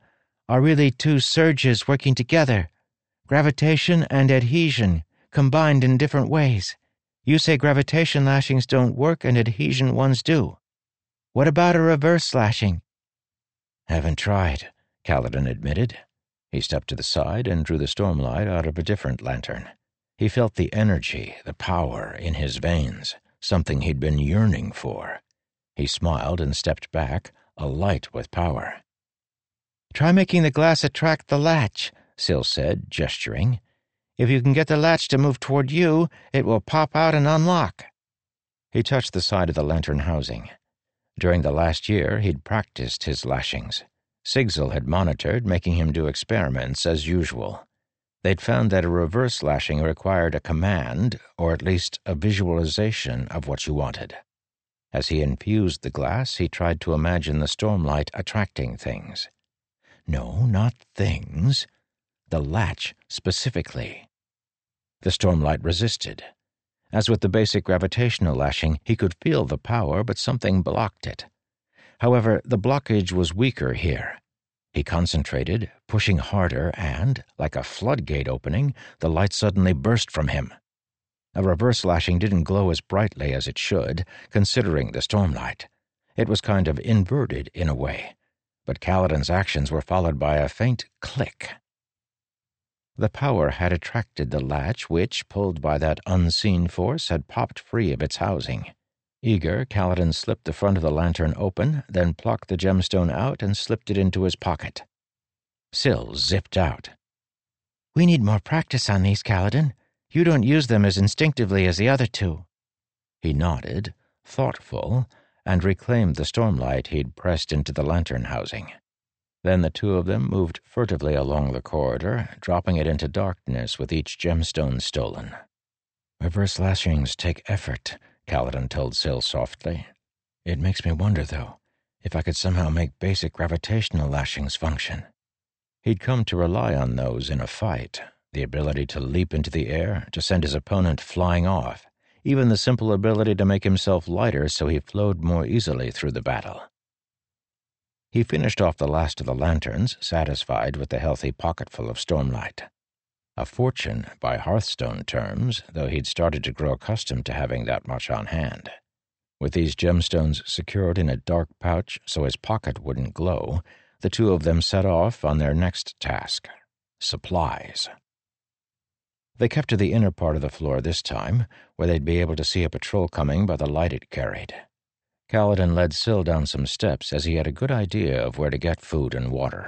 are really two surges working together. Gravitation and adhesion, combined in different ways. You say gravitation lashings don't work and adhesion ones do. What about a reverse lashing? Haven't tried, Kaladin admitted. He stepped to the side and drew the stormlight out of a different lantern. He felt the energy, the power in his veins, something he'd been yearning for. He smiled and stepped back, alight with power. Try making the glass attract the latch, Syl said, gesturing. If you can get the latch to move toward you, it will pop out and unlock. He touched the side of the lantern housing. During the last year, he'd practiced his lashings. Sigzil had monitored, making him do experiments as usual. They'd found that a reverse lashing required a command, or at least a visualization of what you wanted. As he infused the glass, he tried to imagine the stormlight attracting things. No, not things. The latch, specifically. The stormlight resisted. As with the basic gravitational lashing, he could feel the power, but something blocked it. However, the blockage was weaker here. He concentrated, pushing harder, and, like a floodgate opening, the light suddenly burst from him. A reverse lashing didn't glow as brightly as it should, considering the stormlight. It was kind of inverted in a way, but Kaladin's actions were followed by a faint click. The power had attracted the latch which, pulled by that unseen force, had popped free of its housing. Eager, Kaladin slipped the front of the lantern open, then plucked the gemstone out and slipped it into his pocket. Syl zipped out. We need more practice on these, Kaladin. You don't use them as instinctively as the other two. He nodded, thoughtful, and reclaimed the stormlight he'd pressed into the lantern housing. Then the two of them moved furtively along the corridor, dropping it into darkness with each gemstone stolen. Reverse lashings take effort, Kaladin told Syl softly. It makes me wonder, though, if I could somehow make basic gravitational lashings function. He'd come to rely on those in a fight, the ability to leap into the air, to send his opponent flying off, even the simple ability to make himself lighter so he flowed more easily through the battle. He finished off the last of the lanterns, satisfied with the healthy pocketful of stormlight. A fortune by Hearthstone terms, though he'd started to grow accustomed to having that much on hand. With these gemstones secured in a dark pouch so his pocket wouldn't glow, the two of them set off on their next task: supplies. They kept to the inner part of the floor this time, where they'd be able to see a patrol coming by the light it carried. Kaladin led Syl down some steps as he had a good idea of where to get food and water.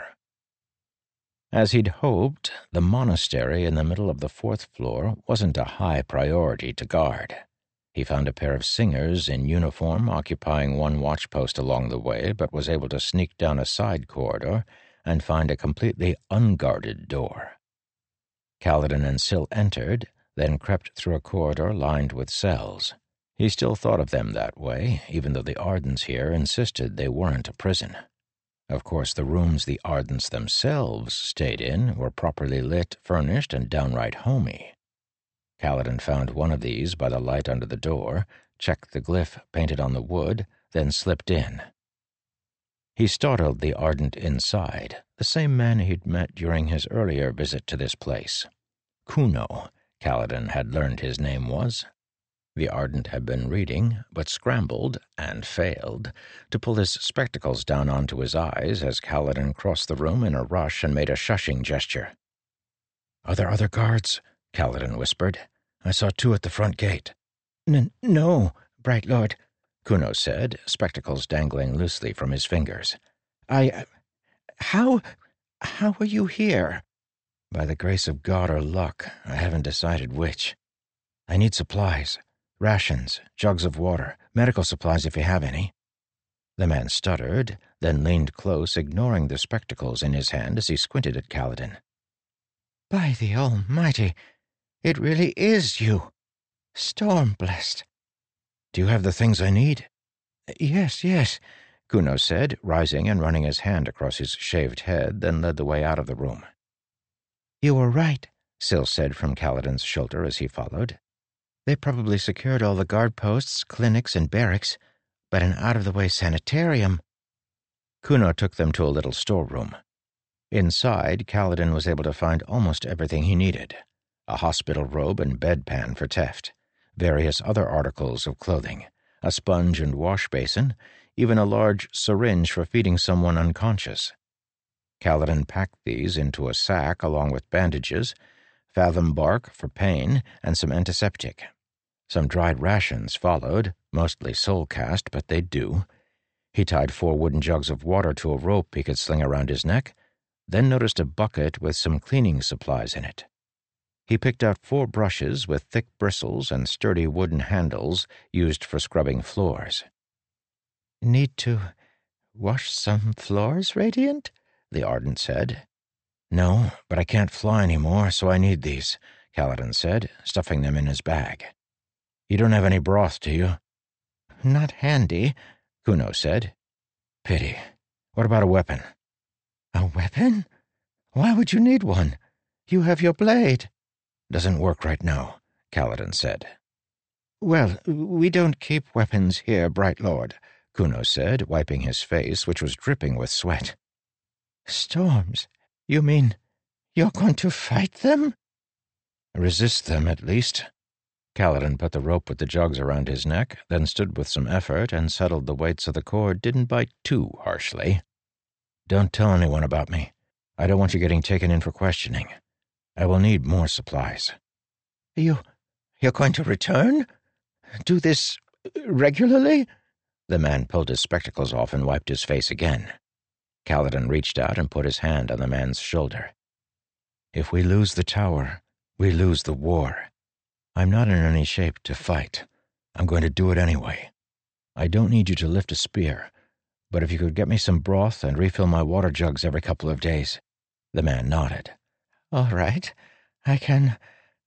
As he'd hoped, the monastery in the middle of the fourth floor wasn't a high priority to guard. He found a pair of singers in uniform occupying one watchpost along the way, but was able to sneak down a side corridor and find a completely unguarded door. Kaladin and Syl entered, then crept through a corridor lined with cells. He still thought of them that way, even though the Ardents here insisted they weren't a prison. Of course, the rooms the Ardents themselves stayed in were properly lit, furnished, and downright homey. Kaladin found one of these by the light under the door, checked the glyph painted on the wood, then slipped in. He startled the Ardent inside, the same man he'd met during his earlier visit to this place. Kuno, Kaladin had learned his name was. The Ardent had been reading, but scrambled, and failed, to pull his spectacles down onto his eyes as Kaladin crossed the room in a rush and made a shushing gesture. "Are there other guards?" Kaladin whispered. "I saw two at the front gate." No, Bright Lord," Kuno said, spectacles dangling loosely from his fingers. How are you here?" "By the grace of God or luck, I haven't decided which. I need supplies. Rations, jugs of water, medical supplies if you have any." The man stuttered, then leaned close, ignoring the spectacles in his hand as he squinted at Kaladin. "By the Almighty, it really is you. Storm-blessed." "Do you have the things I need?" Yes, Kuno said, rising and running his hand across his shaved head, then led the way out of the room. "You were right," Syl said from Kaladin's shoulder as he followed. "They probably secured all the guard posts, clinics, and barracks, but an out-of-the-way sanitarium." Kuno took them to a little storeroom. Inside, Kaladin was able to find almost everything he needed: a hospital robe and bedpan for Teft, various other articles of clothing, a sponge and wash basin, even a large syringe for feeding someone unconscious. Kaladin packed these into a sack along with bandages, fathom bark for pain, and some antiseptic. Some dried rations followed, mostly soul-cast, but they'd do. He tied 4 wooden jugs of water to a rope he could sling around his neck, then noticed a bucket with some cleaning supplies in it. He picked out 4 brushes with thick bristles and sturdy wooden handles used for scrubbing floors. "Need to wash some floors, Radiant?" the Ardent said. "No, but I can't fly anymore, so I need these," Kaladin said, stuffing them in his bag. "You don't have any broth, do you?" "Not handy," Kuno said. "Pity. What about a weapon?" "A weapon? Why would you need one? You have your blade." "Doesn't work right now," Kaladin said. "Well, we don't keep weapons here, Bright Lord," Kuno said, wiping his face, which was dripping with sweat. "Storms? You mean you're going to fight them?" "Resist them, at least." Kaladin put the rope with the jugs around his neck, then stood with some effort and settled the weight so the cord didn't bite too harshly. "Don't tell anyone about me. I don't want you getting taken in for questioning. I will need more supplies." You're going to return? Do this regularly?" The man pulled his spectacles off and wiped his face again. Kaladin reached out and put his hand on the man's shoulder. "If we lose the tower, we lose the war. I'm not in any shape to fight. I'm going to do it anyway. I don't need you to lift a spear, but if you could get me some broth and refill my water jugs every couple of days." The man nodded. "All right. I can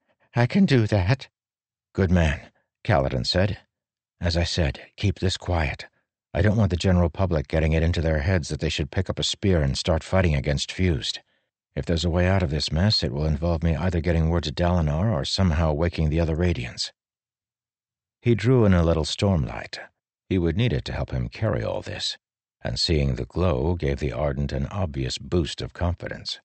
do that." "Good man," Kaladin said. "As I said, keep this quiet. I don't want the general public getting it into their heads that they should pick up a spear and start fighting against Fused. If there's a way out of this mess, it will involve me either getting word to Dalinar or somehow waking the other Radiants." He drew in a little stormlight. He would need it to help him carry all this, and seeing the glow gave the Ardent an obvious boost of confidence.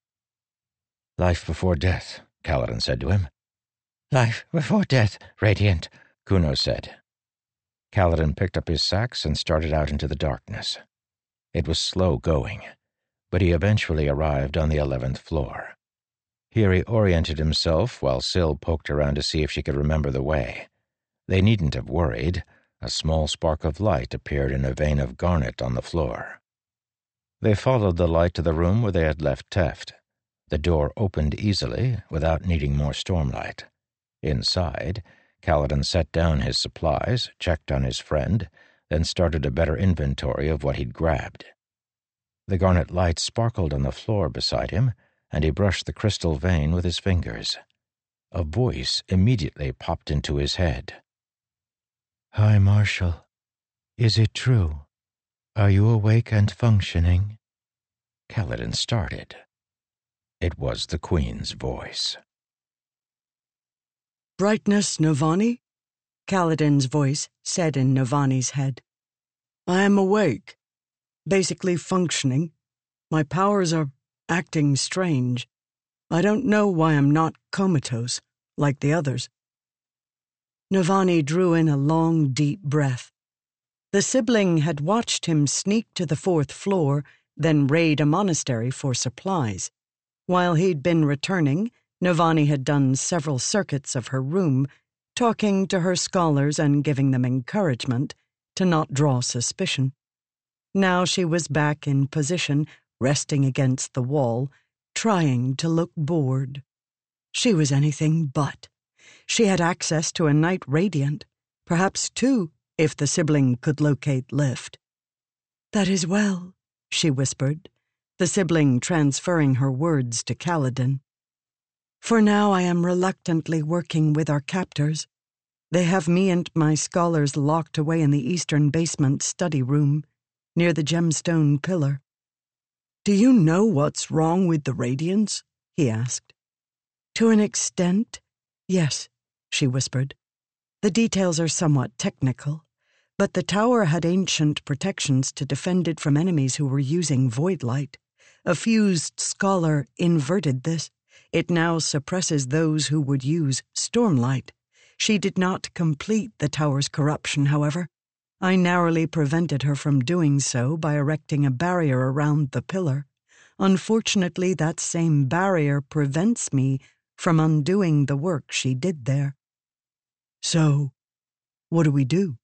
"Life before death," Kaladin said to him. "Life before death, Radiant," Kuno said. Kaladin picked up his sacks and started out into the darkness. It was slow going, but he eventually arrived on the 11th floor. Here he oriented himself while Syl poked around to see if she could remember the way. They needn't have worried. A small spark of light appeared in a vein of garnet on the floor. They followed the light to the room where they had left Teft. The door opened easily, without needing more stormlight. Inside, Kaladin set down his supplies, checked on his friend, then started a better inventory of what he'd grabbed. The garnet light sparkled on the floor beside him, and he brushed the crystal vein with his fingers. A voice immediately popped into his head. "Hi, Marshal. Is it true? Are you awake and functioning?" Kaladin started. It was the Queen's voice. "Brightness, Navani?" Kaladin's voice said in Navani's head. "I am awake, basically functioning. My powers are acting strange. I don't know why I'm not comatose, like the others." Navani drew in a long, deep breath. The sibling had watched him sneak to the 4th floor, then raid a monastery for supplies. While he'd been returning, Navani had done several circuits of her room, talking to her scholars and giving them encouragement to not draw suspicion. Now she was back in position, resting against the wall, trying to look bored. She was anything but. She had access to a Night Radiant, perhaps 2, if the sibling could locate Lift. "That is well," she whispered, the sibling transferring her words to Kaladin. "For now I am reluctantly working with our captors. They have me and my scholars locked away in the eastern basement study room, near the gemstone pillar." "Do you know what's wrong with the Radiants?" he asked. "To an extent, yes," she whispered. "The details are somewhat technical, but the tower had ancient protections to defend it from enemies who were using void light. A fused scholar inverted this. It now suppresses those who would use Stormlight. She did not complete the tower's corruption, however. I narrowly prevented her from doing so by erecting a barrier around the pillar. Unfortunately, that same barrier prevents me from undoing the work she did there. So, what do we do?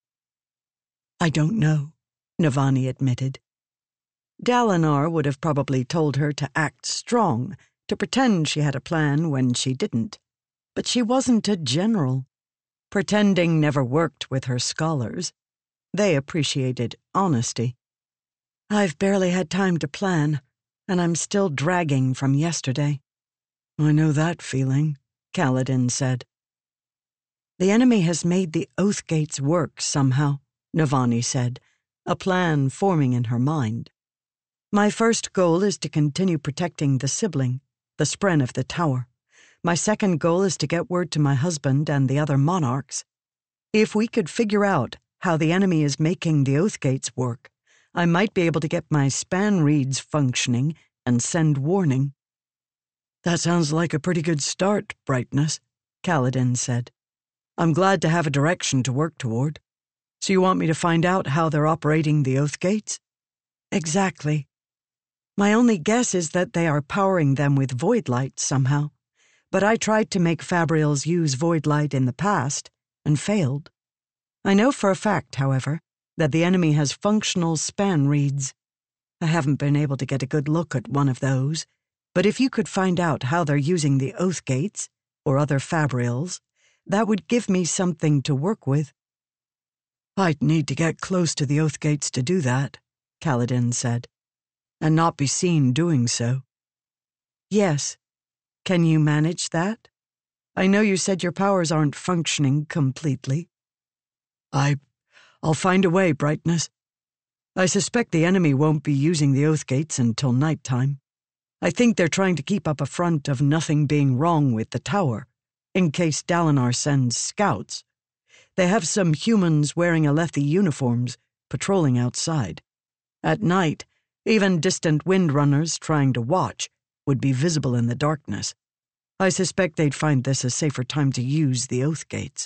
I don't know, Navani admitted. Dalinar would have probably told her to act strong, to pretend she had a plan when she didn't. But she wasn't a general. Pretending never worked with her scholars. They appreciated honesty. I've barely had time to plan, and I'm still dragging from yesterday. I know that feeling, Kaladin said. The enemy has made the Oath Gates work somehow, Navani said, a plan forming in her mind. My first goal is to continue protecting the sibling, the spren of the tower. My second goal is to get word to my husband and the other monarchs. If we could figure out how the enemy is making the Oath Gates work, I might be able to get my span reeds functioning and send warning. That sounds like a pretty good start, Brightness, Kaladin said. I'm glad to have a direction to work toward. So you want me to find out how they're operating the Oath Gates? Exactly. My only guess is that they are powering them with void light somehow. But I tried to make Fabrials use void light in the past and failed. I know for a fact, however, that the enemy has functional span reeds. I haven't been able to get a good look at one of those, but if you could find out how they're using the Oath Gates, or other Fabrials, that would give me something to work with. I'd need to get close to the Oath Gates to do that, Kaladin said, and not be seen doing so. Yes. Can you manage that? I know you said your powers aren't functioning completely. I'll find a way, Brightness. I suspect the enemy won't be using the Oath Gates until nighttime. I think they're trying to keep up a front of nothing being wrong with the tower, in case Dalinar sends scouts. They have some humans wearing Alethi uniforms patrolling outside. At night, even distant windrunners trying to watch would be visible in the darkness. I suspect they'd find this a safer time to use the Oath Gates.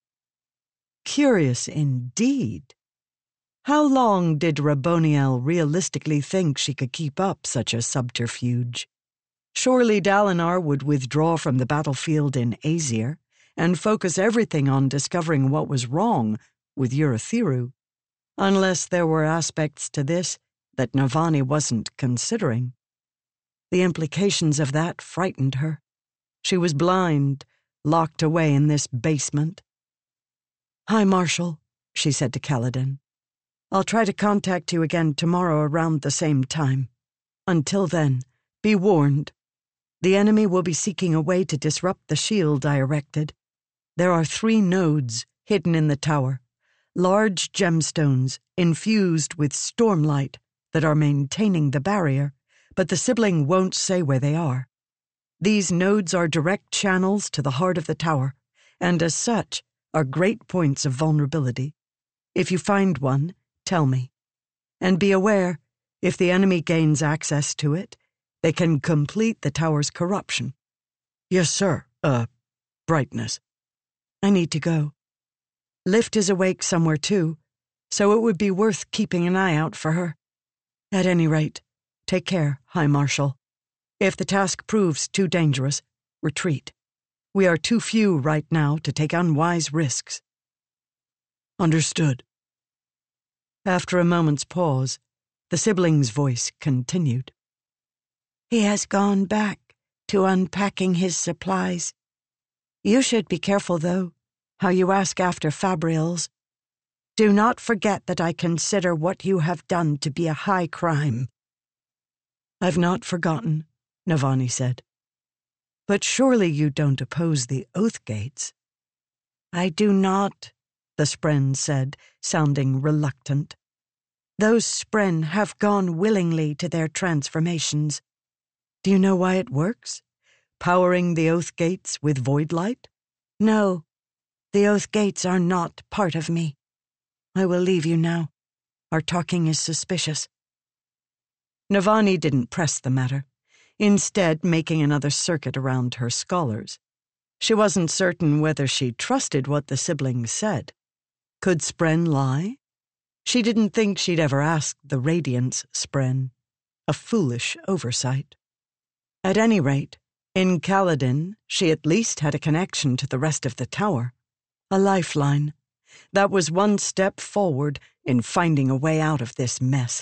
Curious indeed. How long did Raboniel realistically think she could keep up such a subterfuge? Surely Dalinar would withdraw from the battlefield in Aesir and focus everything on discovering what was wrong with Urithiru, unless there were aspects to this that Navani wasn't considering. The implications of that frightened her. She was blind, locked away in this basement. "Hi, Marshal," she said to Kaladin. "I'll try to contact you again tomorrow around the same time. Until then, be warned. The enemy will be seeking a way to disrupt the shield I erected. There are 3 nodes hidden in the tower, large gemstones infused with stormlight that are maintaining the barrier, but the sibling won't say where they are. These nodes are direct channels to the heart of the tower, and as such are great points of vulnerability. If you find one, tell me. And be aware, if the enemy gains access to it, they can complete the tower's corruption." "Yes, sir. Brightness." "I need to go. Lift is awake somewhere too, so it would be worth keeping an eye out for her. At any rate, take care, High Marshal. If the task proves too dangerous, retreat. We are too few right now to take unwise risks." "Understood." After a moment's pause, the sibling's voice continued. "He has gone back to unpacking his supplies. You should be careful, though, how you ask after Fabrials. Do not forget that I consider what you have done to be a high crime." "I've not forgotten," Navani said. "But surely you don't oppose the Oath Gates?" "I do not," the spren said, sounding reluctant. "Those spren have gone willingly to their transformations. Do you know why it works? Powering the Oath Gates with void light?" "No, the Oath Gates are not part of me. I will leave you now. Our talking is suspicious." Navani didn't press the matter, instead making another circuit around her scholars. She wasn't certain whether she trusted what the siblings said. Could Spren lie? She didn't think she'd ever asked the Radiance Spren. A foolish oversight. At any rate, in Kaladin, she at least had a connection to the rest of the tower. A lifeline. That was one step forward in finding a way out of this mess.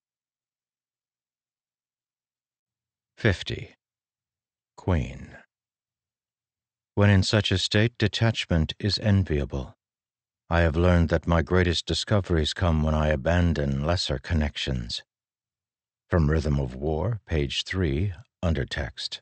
50. Queen. When in such a state, detachment is enviable. I have learned that my greatest discoveries come when I abandon lesser connections. From Rhythm of War, page 3, undertext.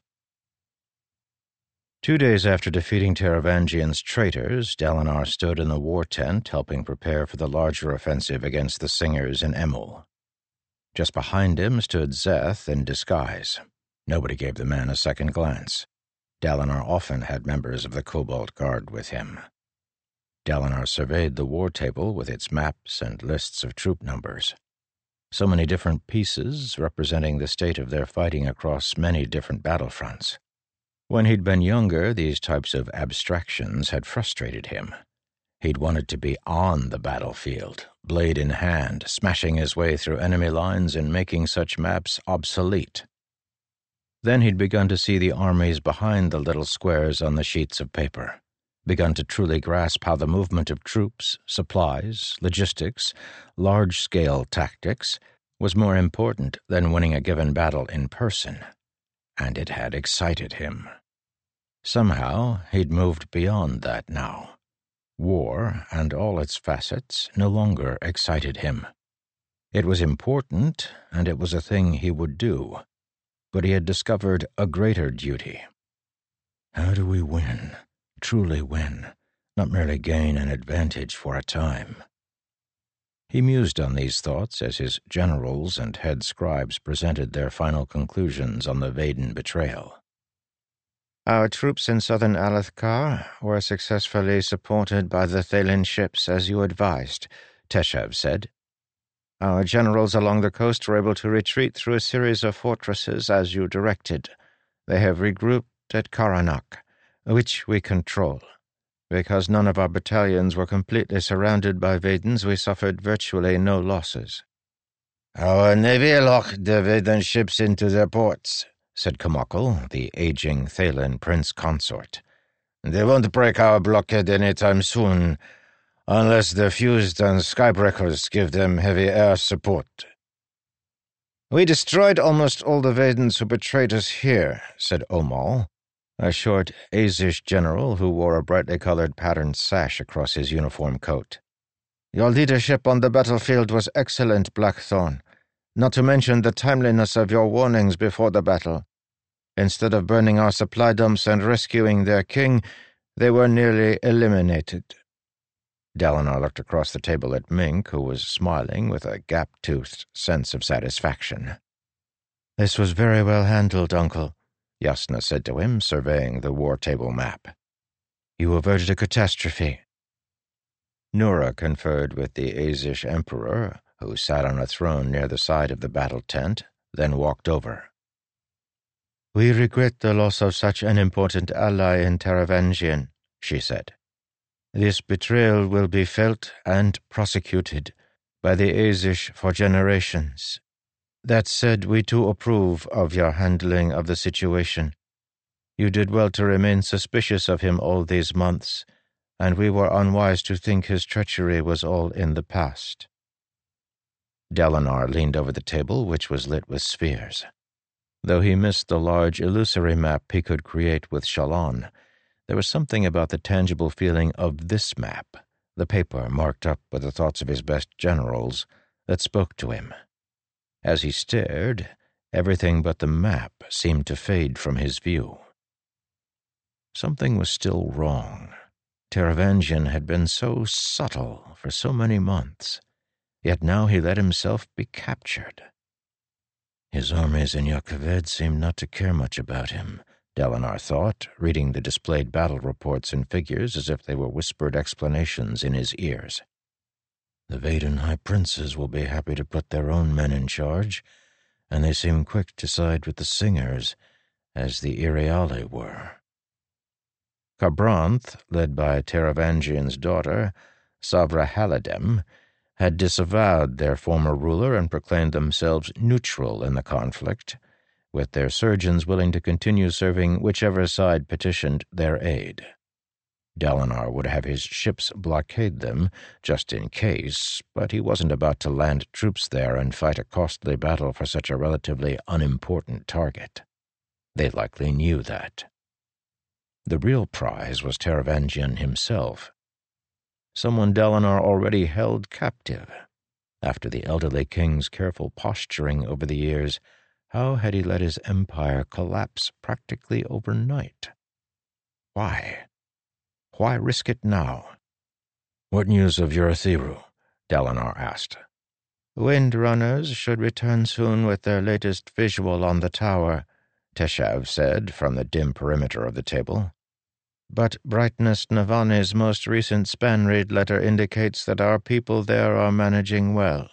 2 days after defeating Taravangian's traitors, Dalinar stood in the war tent helping prepare for the larger offensive against the Singers in Emul. Just behind him stood Szeth in disguise. Nobody gave the man a second glance. Dalinar often had members of the Cobalt Guard with him. Dalinar surveyed the war table with its maps and lists of troop numbers. So many different pieces representing the state of their fighting across many different battlefronts. When he'd been younger, these types of abstractions had frustrated him. He'd wanted to be on the battlefield, blade in hand, smashing his way through enemy lines and making such maps obsolete. Then he'd begun to see the armies behind the little squares on the sheets of paper, begun to truly grasp how the movement of troops, supplies, logistics, large-scale tactics was more important than winning a given battle in person, and it had excited him. Somehow, he'd moved beyond that now. War, and all its facets, no longer excited him. It was important, and it was a thing he would do, but he had discovered a greater duty. How do we win? Truly win, not merely gain an advantage for a time. He mused on these thoughts as his generals and head scribes presented their final conclusions on the Vaden betrayal. Our troops in southern Alethkar were successfully supported by the Thaylen ships as you advised, Teshav said. Our generals along the coast were able to retreat through a series of fortresses as you directed. They have regrouped at Karanak, which we control. Because none of our battalions were completely surrounded by Vadens, we suffered virtually no losses. Our navy locked the Vaden ships into their ports, said Kamakal, the aging Thaylen prince consort. They won't break our blockade any time soon, unless the Fused and Skybreakers give them heavy air support. We destroyed almost all the Vadens who betrayed us here, said Omal, a short Azish general who wore a brightly colored patterned sash across his uniform coat. Your leadership on the battlefield was excellent, Blackthorn, not to mention the timeliness of your warnings before the battle. Instead of burning our supply dumps and rescuing their king, they were nearly eliminated. Dalinar looked across the table at Mink, who was smiling with a gap-toothed sense of satisfaction. This was very well handled, Uncle, Yasna said to him, surveying the war table map. You averted a catastrophe. Nura conferred with the Azish emperor, who sat on a throne near the side of the battle tent, then walked over. We regret the loss of such an important ally in Taravangian, she said. This betrayal will be felt and prosecuted by the Azish for generations. That said, we too approve of your handling of the situation. You did well to remain suspicious of him all these months, and we were unwise to think his treachery was all in the past. Dalinar leaned over the table, which was lit with spheres. Though he missed the large illusory map he could create with Shallan, there was something about the tangible feeling of this map, the paper marked up with the thoughts of his best generals, that spoke to him. As he stared, everything but the map seemed to fade from his view. Something was still wrong. Taravangian had been so subtle for so many months, yet now he let himself be captured. His armies in Jah Keved seemed not to care much about him, Dalinar thought, reading the displayed battle reports and figures as if they were whispered explanations in his ears. The Vaden High Princes will be happy to put their own men in charge, and they seem quick to side with the singers, as the Iriali were. Kharbranth, led by Taravangian's daughter, Savra Haladem, had disavowed their former ruler and proclaimed themselves neutral in the conflict, with their surgeons willing to continue serving whichever side petitioned their aid. Dalinar would have his ships blockade them, just in case, but he wasn't about to land troops there and fight a costly battle for such a relatively unimportant target. They likely knew that. The real prize was Taravangian himself, someone Dalinar already held captive. After the elderly king's careful posturing over the years, how had he let his empire collapse practically overnight? Why? Why risk it now? "What news of Urithiru?" Dalinar asked. "Windrunners should return soon with their latest visual on the tower," Teshav said from the dim perimeter of the table. "But Brightness Navani's most recent Spanreed letter indicates that our people there are managing well."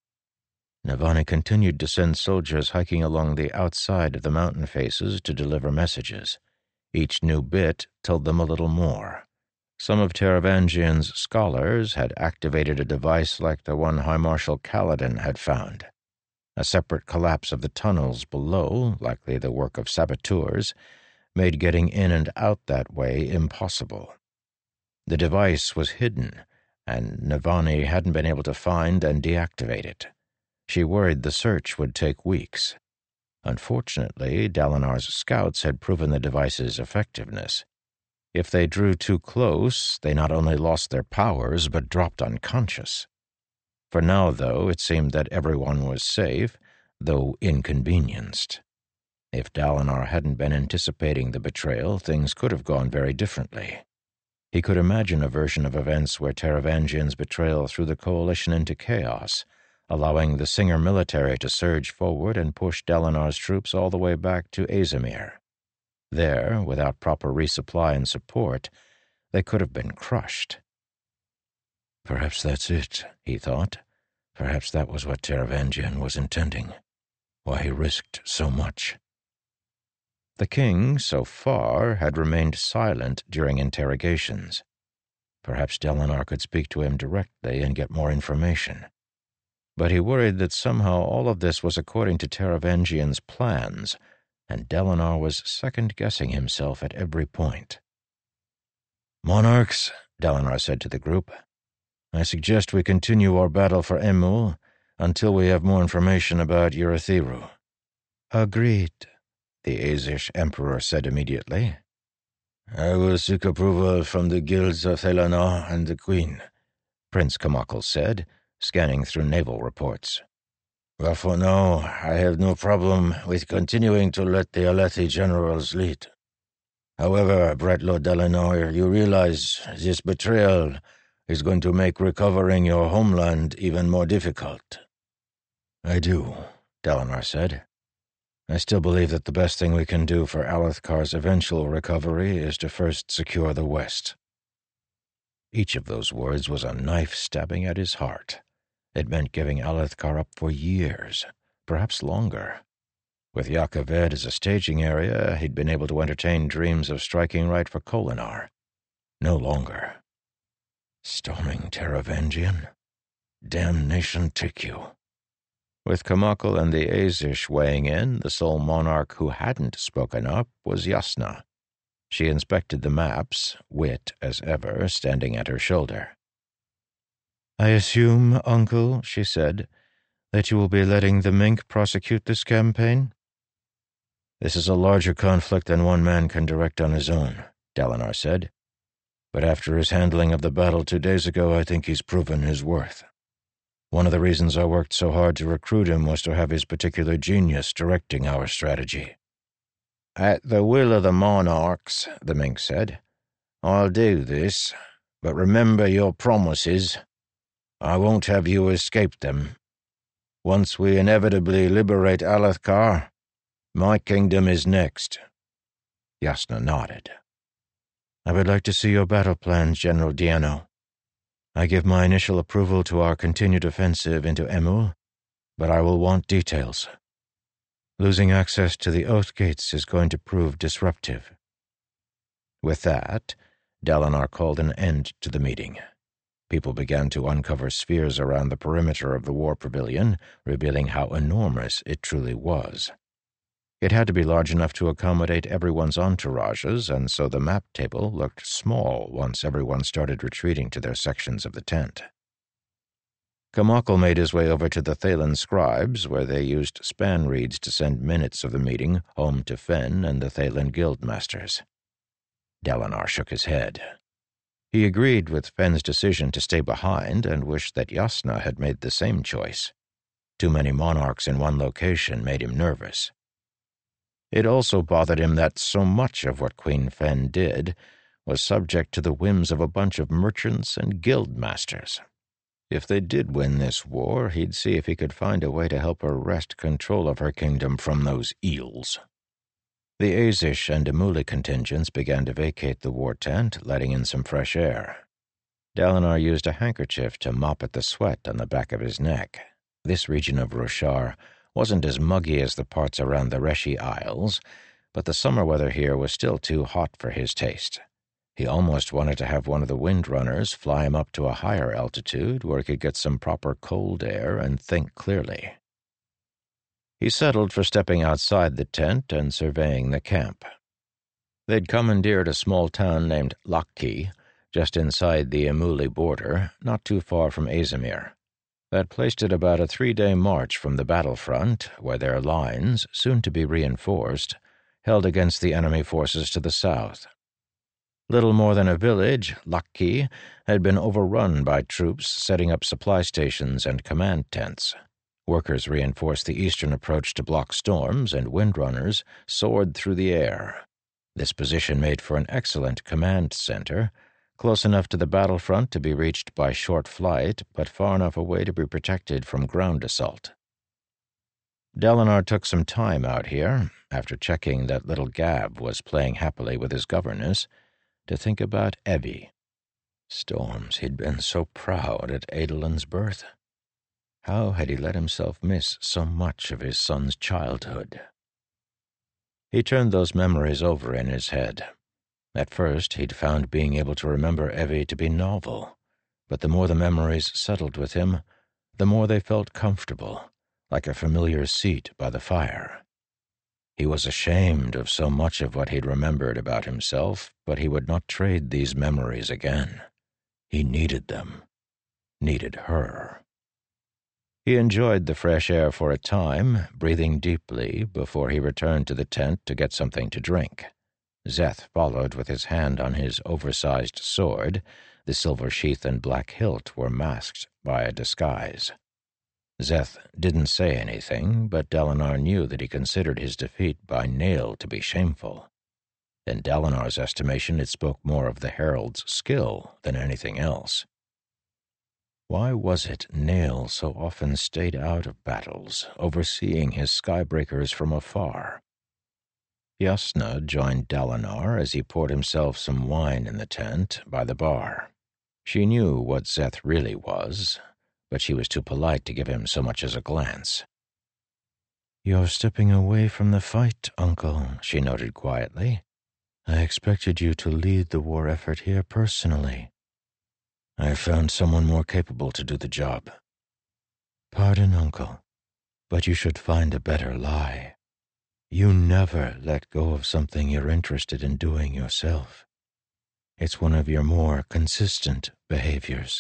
Navani continued to send soldiers hiking along the outside of the mountain faces to deliver messages. Each new bit told them a little more. Some of Taravangian's scholars had activated a device like the one High Marshal Kaladin had found. A separate collapse of the tunnels below, likely the work of saboteurs, made getting in and out that way impossible. The device was hidden, and Navani hadn't been able to find and deactivate it. She worried the search would take weeks. Unfortunately, Dalinar's scouts had proven the device's effectiveness. If they drew too close, they not only lost their powers, but dropped unconscious. For now, though, it seemed that everyone was safe, though inconvenienced. If Dalinar hadn't been anticipating the betrayal, things could have gone very differently. He could imagine a version of events where Taravangian's betrayal threw the coalition into chaos, allowing the Singer military to surge forward and push Dalinar's troops all the way back to Azamir. There, without proper resupply and support, they could have been crushed. Perhaps that's it, he thought. Perhaps that was what Taravangian was intending. Why he risked so much. The king, so far, had remained silent during interrogations. Perhaps Dalinar could speak to him directly and get more information. But he worried that somehow all of this was according to Taravangian's plans, and Dalinar was second-guessing himself at every point. "Monarchs," Dalinar said to the group, "I suggest we continue our battle for Emul until we have more information about Urithiru." "Agreed," the Azish emperor said immediately. "I will seek approval from the guilds of Thelanar and the Queen," Prince Kamakal said, scanning through naval reports. "But for now, I have no problem with continuing to let the Alethi generals lead. However, Bright Lord Dalinar, you realize this betrayal is going to make recovering your homeland even more difficult." "I do," Dalinar said. "I still believe that the best thing we can do for Alethkar's eventual recovery is to first secure the West." Each of those words was a knife stabbing at his heart. It meant giving Alethkar up for years, perhaps longer. With Jah Keved as a staging area, he'd been able to entertain dreams of striking right for Kholinar. No longer. Storming Taravangian? Damnation take you. With Kamakal and the Azish weighing in, the sole monarch who hadn't spoken up was Jasnah. She inspected the maps, wit as ever standing at her shoulder. "I assume, Uncle," she said, "that you will be letting the Mink prosecute this campaign?" "This is a larger conflict than one man can direct on his own," Dalinar said. "But after his handling of the battle 2 days ago, I think he's proven his worth. One of the reasons I worked so hard to recruit him was to have his particular genius directing our strategy." "At the will of the monarchs," the Mink said, "I'll do this, but remember your promises. I won't have you escape them. Once we inevitably liberate Alethkar, my kingdom is next." Jasnah nodded. "I would like to see your battle plans, General Diano. I give my initial approval to our continued offensive into Emul, but I will want details." Losing access to the Oath Gates is going to prove disruptive." With that, Dalinar called an end to the meeting. People began to uncover spheres around the perimeter of the war pavilion, revealing how enormous it truly was. It had to be large enough to accommodate everyone's entourages, and so the map table looked small once everyone started retreating to their sections of the tent. Kamakal made his way over to the Thaylen scribes, where they used span reeds to send minutes of the meeting home to Fen and the Thaylen guildmasters. Dalinar shook his head. He agreed with Fen's decision to stay behind and wished that Jasnah had made the same choice. Too many monarchs in one location made him nervous. It also bothered him that so much of what Queen Fen did was subject to the whims of a bunch of merchants and guildmasters. If they did win this war, he'd see if he could find a way to help her wrest control of her kingdom from those eels. The Azish and Emuli contingents began to vacate the war tent, letting in some fresh air. Dalinar used a handkerchief to mop at the sweat on the back of his neck. This region of Roshar wasn't as muggy as the parts around the Reshi Isles, but the summer weather here was still too hot for his taste. He almost wanted to have one of the windrunners fly him up to a higher altitude where he could get some proper cold air and think clearly. He settled for stepping outside the tent and surveying the camp. They'd commandeered a small town named Lakki, just inside the Emuli border, not too far from Azamir. That placed it about a 3-day march from the battlefront, where their lines, soon to be reinforced, held against the enemy forces to the south. Little more than a village, Lakki had been overrun by troops setting up supply stations and command tents. Workers reinforced the eastern approach to block storms, and windrunners soared through the air. This position made for an excellent command center, close enough to the battlefront to be reached by short flight, but far enough away to be protected from ground assault. Dalinar took some time out here, after checking that little Gab was playing happily with his governess, to think about Evie. Storms, he'd been so proud at Adolin's birth. How had he let himself miss so much of his son's childhood? He turned those memories over in his head. At first, he'd found being able to remember Evie to be novel, but the more the memories settled with him, the more they felt comfortable, like a familiar seat by the fire. He was ashamed of so much of what he'd remembered about himself, but he would not trade these memories again. He needed them. Needed her. He enjoyed the fresh air for a time, breathing deeply before he returned to the tent to get something to drink. Szeth followed with his hand on his oversized sword. The silver sheath and black hilt were masked by a disguise. Szeth didn't say anything, but Dalinar knew that he considered his defeat by Nale to be shameful. In Dalinar's estimation, it spoke more of the herald's skill than anything else. Why was it Nale so often stayed out of battles, overseeing his skybreakers from afar? Jasnah joined Dalinar as he poured himself some wine in the tent by the bar. She knew what Szeth really was, but she was too polite to give him so much as a glance. "You're stepping away from the fight, Uncle," she noted quietly. "I expected you to lead the war effort here personally." "I found someone more capable to do the job." "Pardon, Uncle, but you should find a better lie. You never let go of something you're interested in doing yourself. It's one of your more consistent behaviors."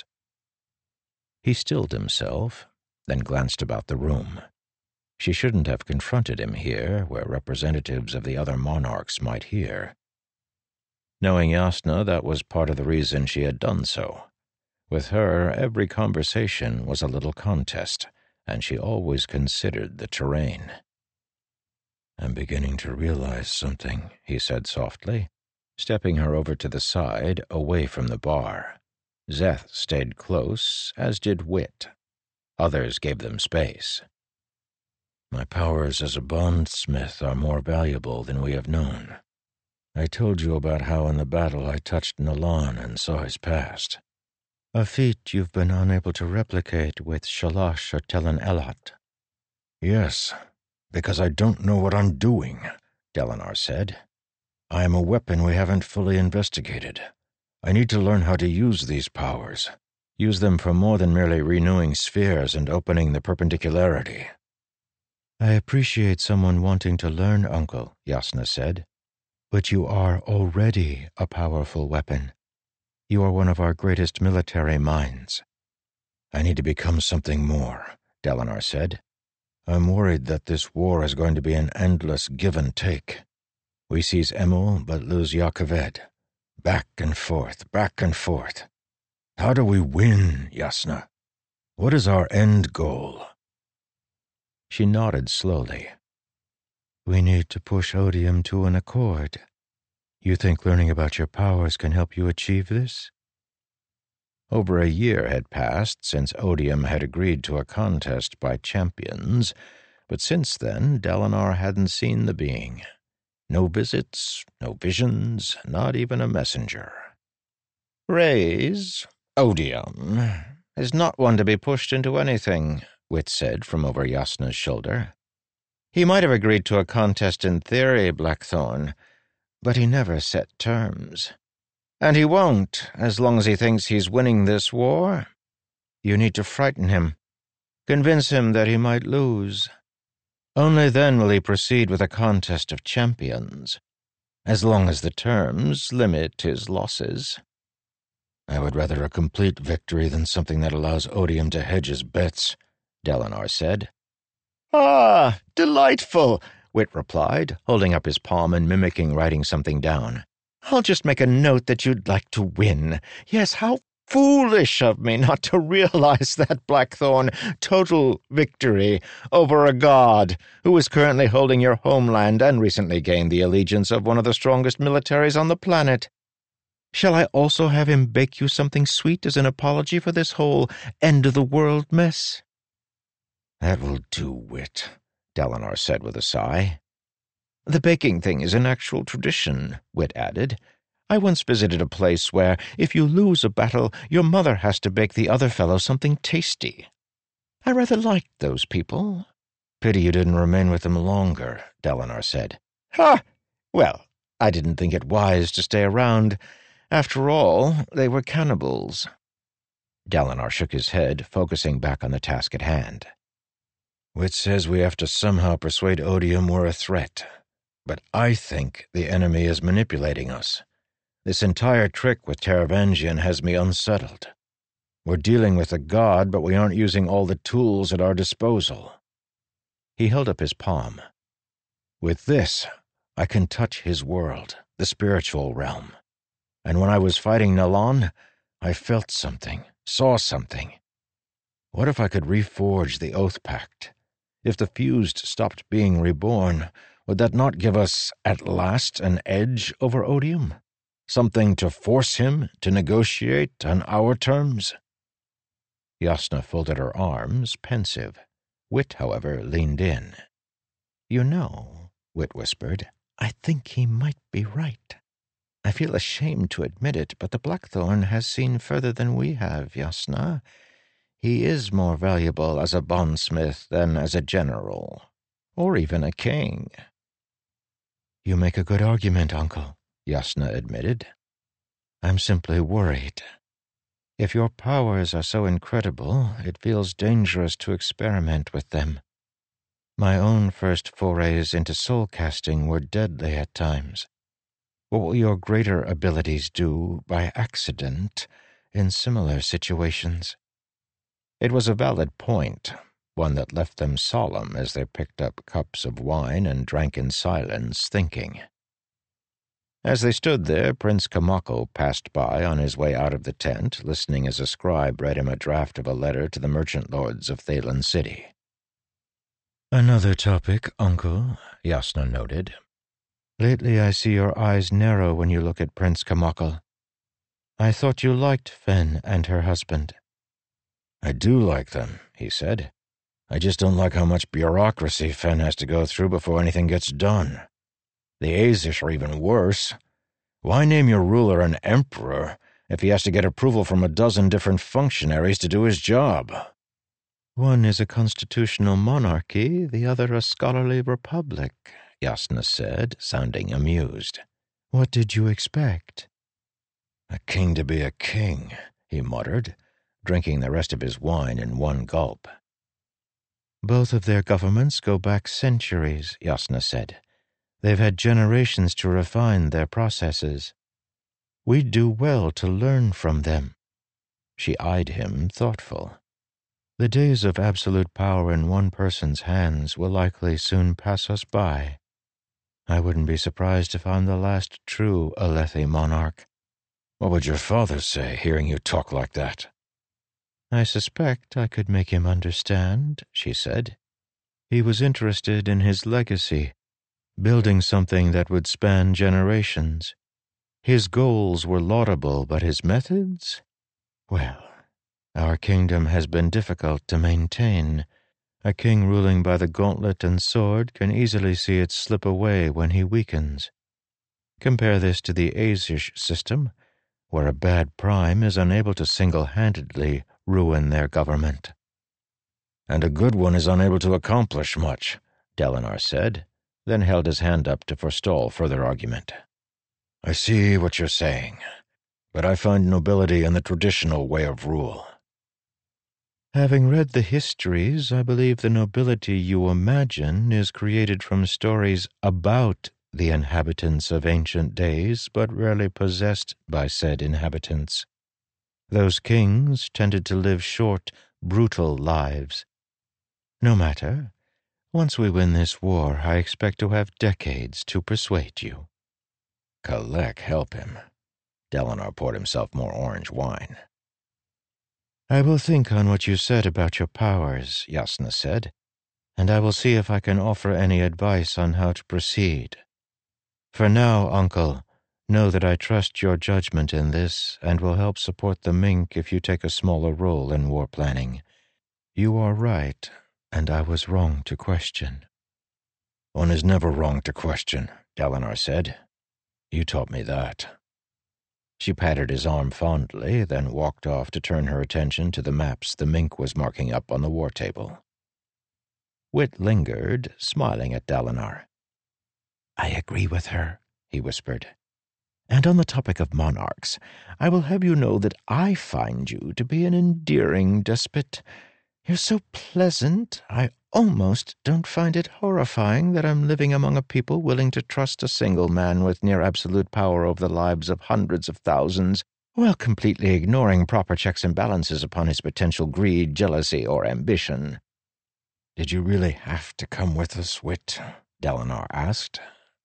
He stilled himself, then glanced about the room. She shouldn't have confronted him here, where representatives of the other monarchs might hear. Knowing Jasnah, that was part of the reason she had done so. With her, every conversation was a little contest, and she always considered the terrain. "I'm beginning to realize something," he said softly, stepping her over to the side, away from the bar. Szeth stayed close, as did Wit. Others gave them space. "My powers as a bondsmith are more valuable than we have known. I told you about how in the battle I touched Nalan and saw his past. A feat you've been unable to replicate with Shalash or Telen Elat." "Yes, because I don't know what I'm doing, Dalinar said. I am a weapon we haven't fully investigated. I need to learn how to use these powers. Use them for more than merely renewing spheres and opening the perpendicularity. I appreciate someone wanting to learn, Uncle, Jasnah said. But you are already a powerful weapon. You are one of our greatest military minds. I need to become something more, Dalinar said. I'm worried that this war is going to be an endless give and take. We seize Emil but lose Jah Keved. Back and forth, back and forth. How do we win, Jasnah? What is our end goal? She nodded slowly. We need to push Odium to an accord. You think learning about your powers can help you achieve this? Over a year had passed since Odium had agreed to a contest by champions, but since then Dalinar hadn't seen the being. No visits, no visions, not even a messenger. Rayse, Odium, is not one to be pushed into anything, Wit said from over Jasnah's shoulder. He might have agreed to a contest in theory, Blackthorn, but he never set terms. And he won't, as long as he thinks he's winning this war. You need to frighten him. Convince him that he might lose. Only then will he proceed with a contest of champions, as long as the terms limit his losses. I would rather a complete victory than something that allows Odium to hedge his bets, Dalinar said. Ah, delightful, Wit replied, holding up his palm and mimicking writing something down. I'll just make a note that you'd like to win. Yes, how foolish of me not to realize that, Blackthorn. Total victory over a god who is currently holding your homeland and recently gained the allegiance of one of the strongest militaries on the planet. Shall I also have him bake you something sweet as an apology for this whole end-of-the-world mess? That will do, Wit, Dalinar said with a sigh. The baking thing is an actual tradition, Wit added. I once visited a place where, if you lose a battle, your mother has to bake the other fellow something tasty. I rather liked those people. Pity you didn't remain with them longer, Dalinar said. Ha! Well, I didn't think it wise to stay around. After all, they were cannibals. Dalinar shook his head, focusing back on the task at hand. Wit says we have to somehow persuade Odium we're a threat. But I think the enemy is manipulating us. This entire trick with Taravangian has me unsettled. We're dealing with a god, but we aren't using all the tools at our disposal. He held up his palm. With this, I can touch his world, the spiritual realm. And when I was fighting Nalon, I felt something, saw something. What if I could reforge the Oath Pact? If the fused stopped being reborn, would that not give us, at last, an edge over Odium? Something to force him to negotiate on our terms? Jasnah folded her arms, pensive. Wit, however, leaned in. You know, Wit whispered, I think he might be right. I feel ashamed to admit it, but the Blackthorn has seen further than we have, Jasnah. He is more valuable as a bondsmith than as a general, or even a king. You make a good argument, Uncle, Jasnah admitted. I'm simply worried. If your powers are so incredible, it feels dangerous to experiment with them. My own first forays into soul casting were deadly at times. What will your greater abilities do by accident in similar situations? It was a valid point, one that left them solemn as they picked up cups of wine and drank in silence, thinking. As they stood there, Prince Kamako passed by on his way out of the tent, listening as a scribe read him a draft of a letter to the merchant lords of Thaylen City. Another topic, Uncle, Jasnah noted. Lately I see your eyes narrow when you look at Prince Kamako. I thought you liked Fen and her husband. I do like them, he said. I just don't like how much bureaucracy Fen has to go through before anything gets done. The Azish are even worse. Why name your ruler an emperor if he has to get approval from a dozen different functionaries to do his job? One is a constitutional monarchy, the other a scholarly republic, Yasna said, sounding amused. What did you expect? A king to be a king, he muttered, drinking the rest of his wine in one gulp. Both of their governments go back centuries, Yasna said. They've had generations to refine their processes. We'd do well to learn from them. She eyed him, thoughtful. The days of absolute power in one person's hands will likely soon pass us by. I wouldn't be surprised if I'm the last true Alethi monarch. What would your father say, hearing you talk like that? I suspect I could make him understand, she said. He was interested in his legacy, building something that would span generations. His goals were laudable, but his methods? Well, our kingdom has been difficult to maintain. A king ruling by the gauntlet and sword can easily see it slip away when he weakens. Compare this to the Azish system, where a bad prime is unable to single-handedly ruin their government. And a good one is unable to accomplish much, Dalinar said, then held his hand up to forestall further argument. I see what you're saying, but I find nobility in the traditional way of rule. Having read the histories, I believe the nobility you imagine is created from stories about the inhabitants of ancient days, but rarely possessed by said inhabitants. Those kings tended to live short, brutal lives. No matter. Once we win this war, I expect to have decades to persuade you. Kalek help him. Dalinar poured himself more orange wine. I will think on what you said about your powers, Yasna said, and I will see if I can offer any advice on how to proceed. For now, Uncle, know that I trust your judgment in this and will help support the Mink if you take a smaller role in war planning. You are right, and I was wrong to question. One is never wrong to question, Dalinar said. You taught me that. She patted his arm fondly, then walked off to turn her attention to the maps the Mink was marking up on the war table. Wit lingered, smiling at Dalinar. I agree with her, he whispered. And on the topic of monarchs, I will have you know that I find you to be an endearing despot. You're so pleasant, I almost don't find it horrifying that I'm living among a people willing to trust a single man with near absolute power over the lives of hundreds of thousands, while completely ignoring proper checks and balances upon his potential greed, jealousy, or ambition. Did you really have to come with us, Wit? Dalinar asked.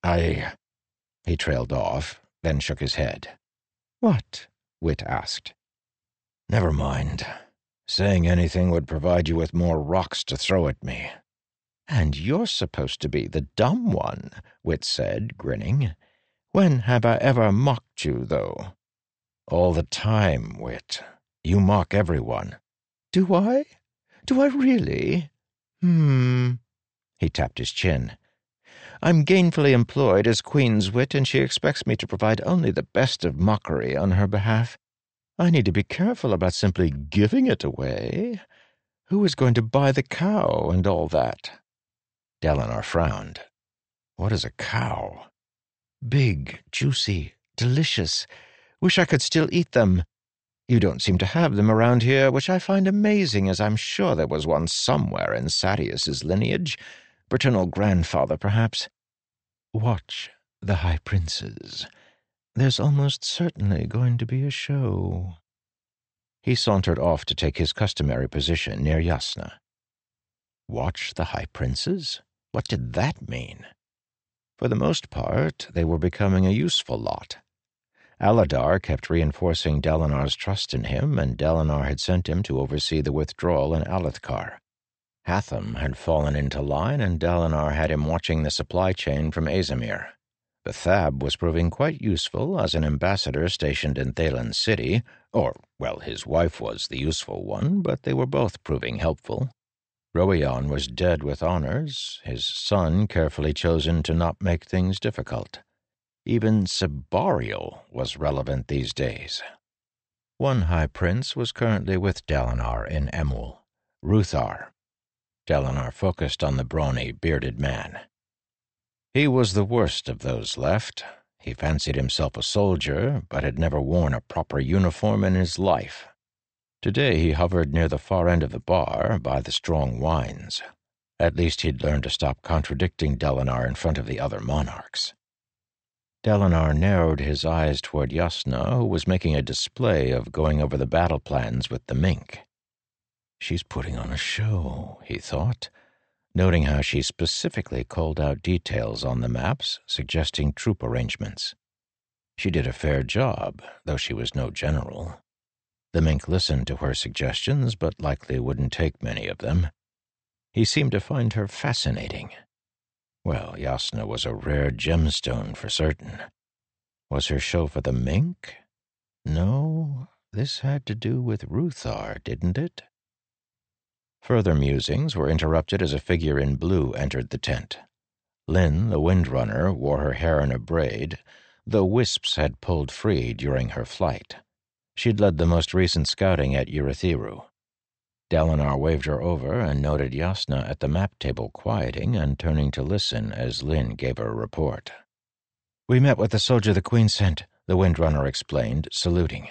He trailed off, then shook his head. What? Wit asked. Never mind. Saying anything would provide you with more rocks to throw at me. And you're supposed to be the dumb one, Wit said, grinning. When have I ever mocked you, though? All the time, Wit. You mock everyone. Do I? Do I really? He tapped his chin. I'm gainfully employed as Queen's Wit, and she expects me to provide only the best of mockery on her behalf. I need to be careful about simply giving it away. Who is going to buy the cow and all that? Dalinar frowned. What is a cow? Big, juicy, delicious. Wish I could still eat them. You don't seem to have them around here, which I find amazing, as I'm sure there was one somewhere in Sadeas's lineage. Paternal grandfather, perhaps. Watch the High Princes. There's almost certainly going to be a show. He sauntered off to take his customary position near Yasna. Watch the High Princes? What did that mean? For the most part, they were becoming a useful lot. Aladar kept reinforcing Dalinar's trust in him, and Dalinar had sent him to oversee the withdrawal in Alethkar. Hatham had fallen into line, and Dalinar had him watching the supply chain from Azamir. Bethab was proving quite useful as an ambassador stationed in Thaylen City, his wife was the useful one, but they were both proving helpful. Roion was dead with honors, his son carefully chosen to not make things difficult. Even Sebarial was relevant these days. One High Prince was currently with Dalinar in Emul, Ruthar. Dalinar focused on the brawny, bearded man. He was the worst of those left. He fancied himself a soldier, but had never worn a proper uniform in his life. Today he hovered near the far end of the bar, by the strong wines. At least he'd learned to stop contradicting Dalinar in front of the other monarchs. Dalinar narrowed his eyes toward Jasnah, who was making a display of going over the battle plans with the mink. She's putting on a show, he thought, noting how she specifically called out details on the maps, suggesting troop arrangements. She did a fair job, though she was no general. The mink listened to her suggestions, but likely wouldn't take many of them. He seemed to find her fascinating. Well, Jasnah was a rare gemstone for certain. Was her show for the mink? No, this had to do with Ruthar, didn't it? Further musings were interrupted as a figure in blue entered the tent. Lyn, the Windrunner, wore her hair in a braid, though wisps had pulled free during her flight. She'd led the most recent scouting at Urithiru. Dalinar waved her over and noted Jasnah at the map table quieting and turning to listen as Lyn gave her a report. "We met with the soldier the Queen sent," the Windrunner explained, saluting.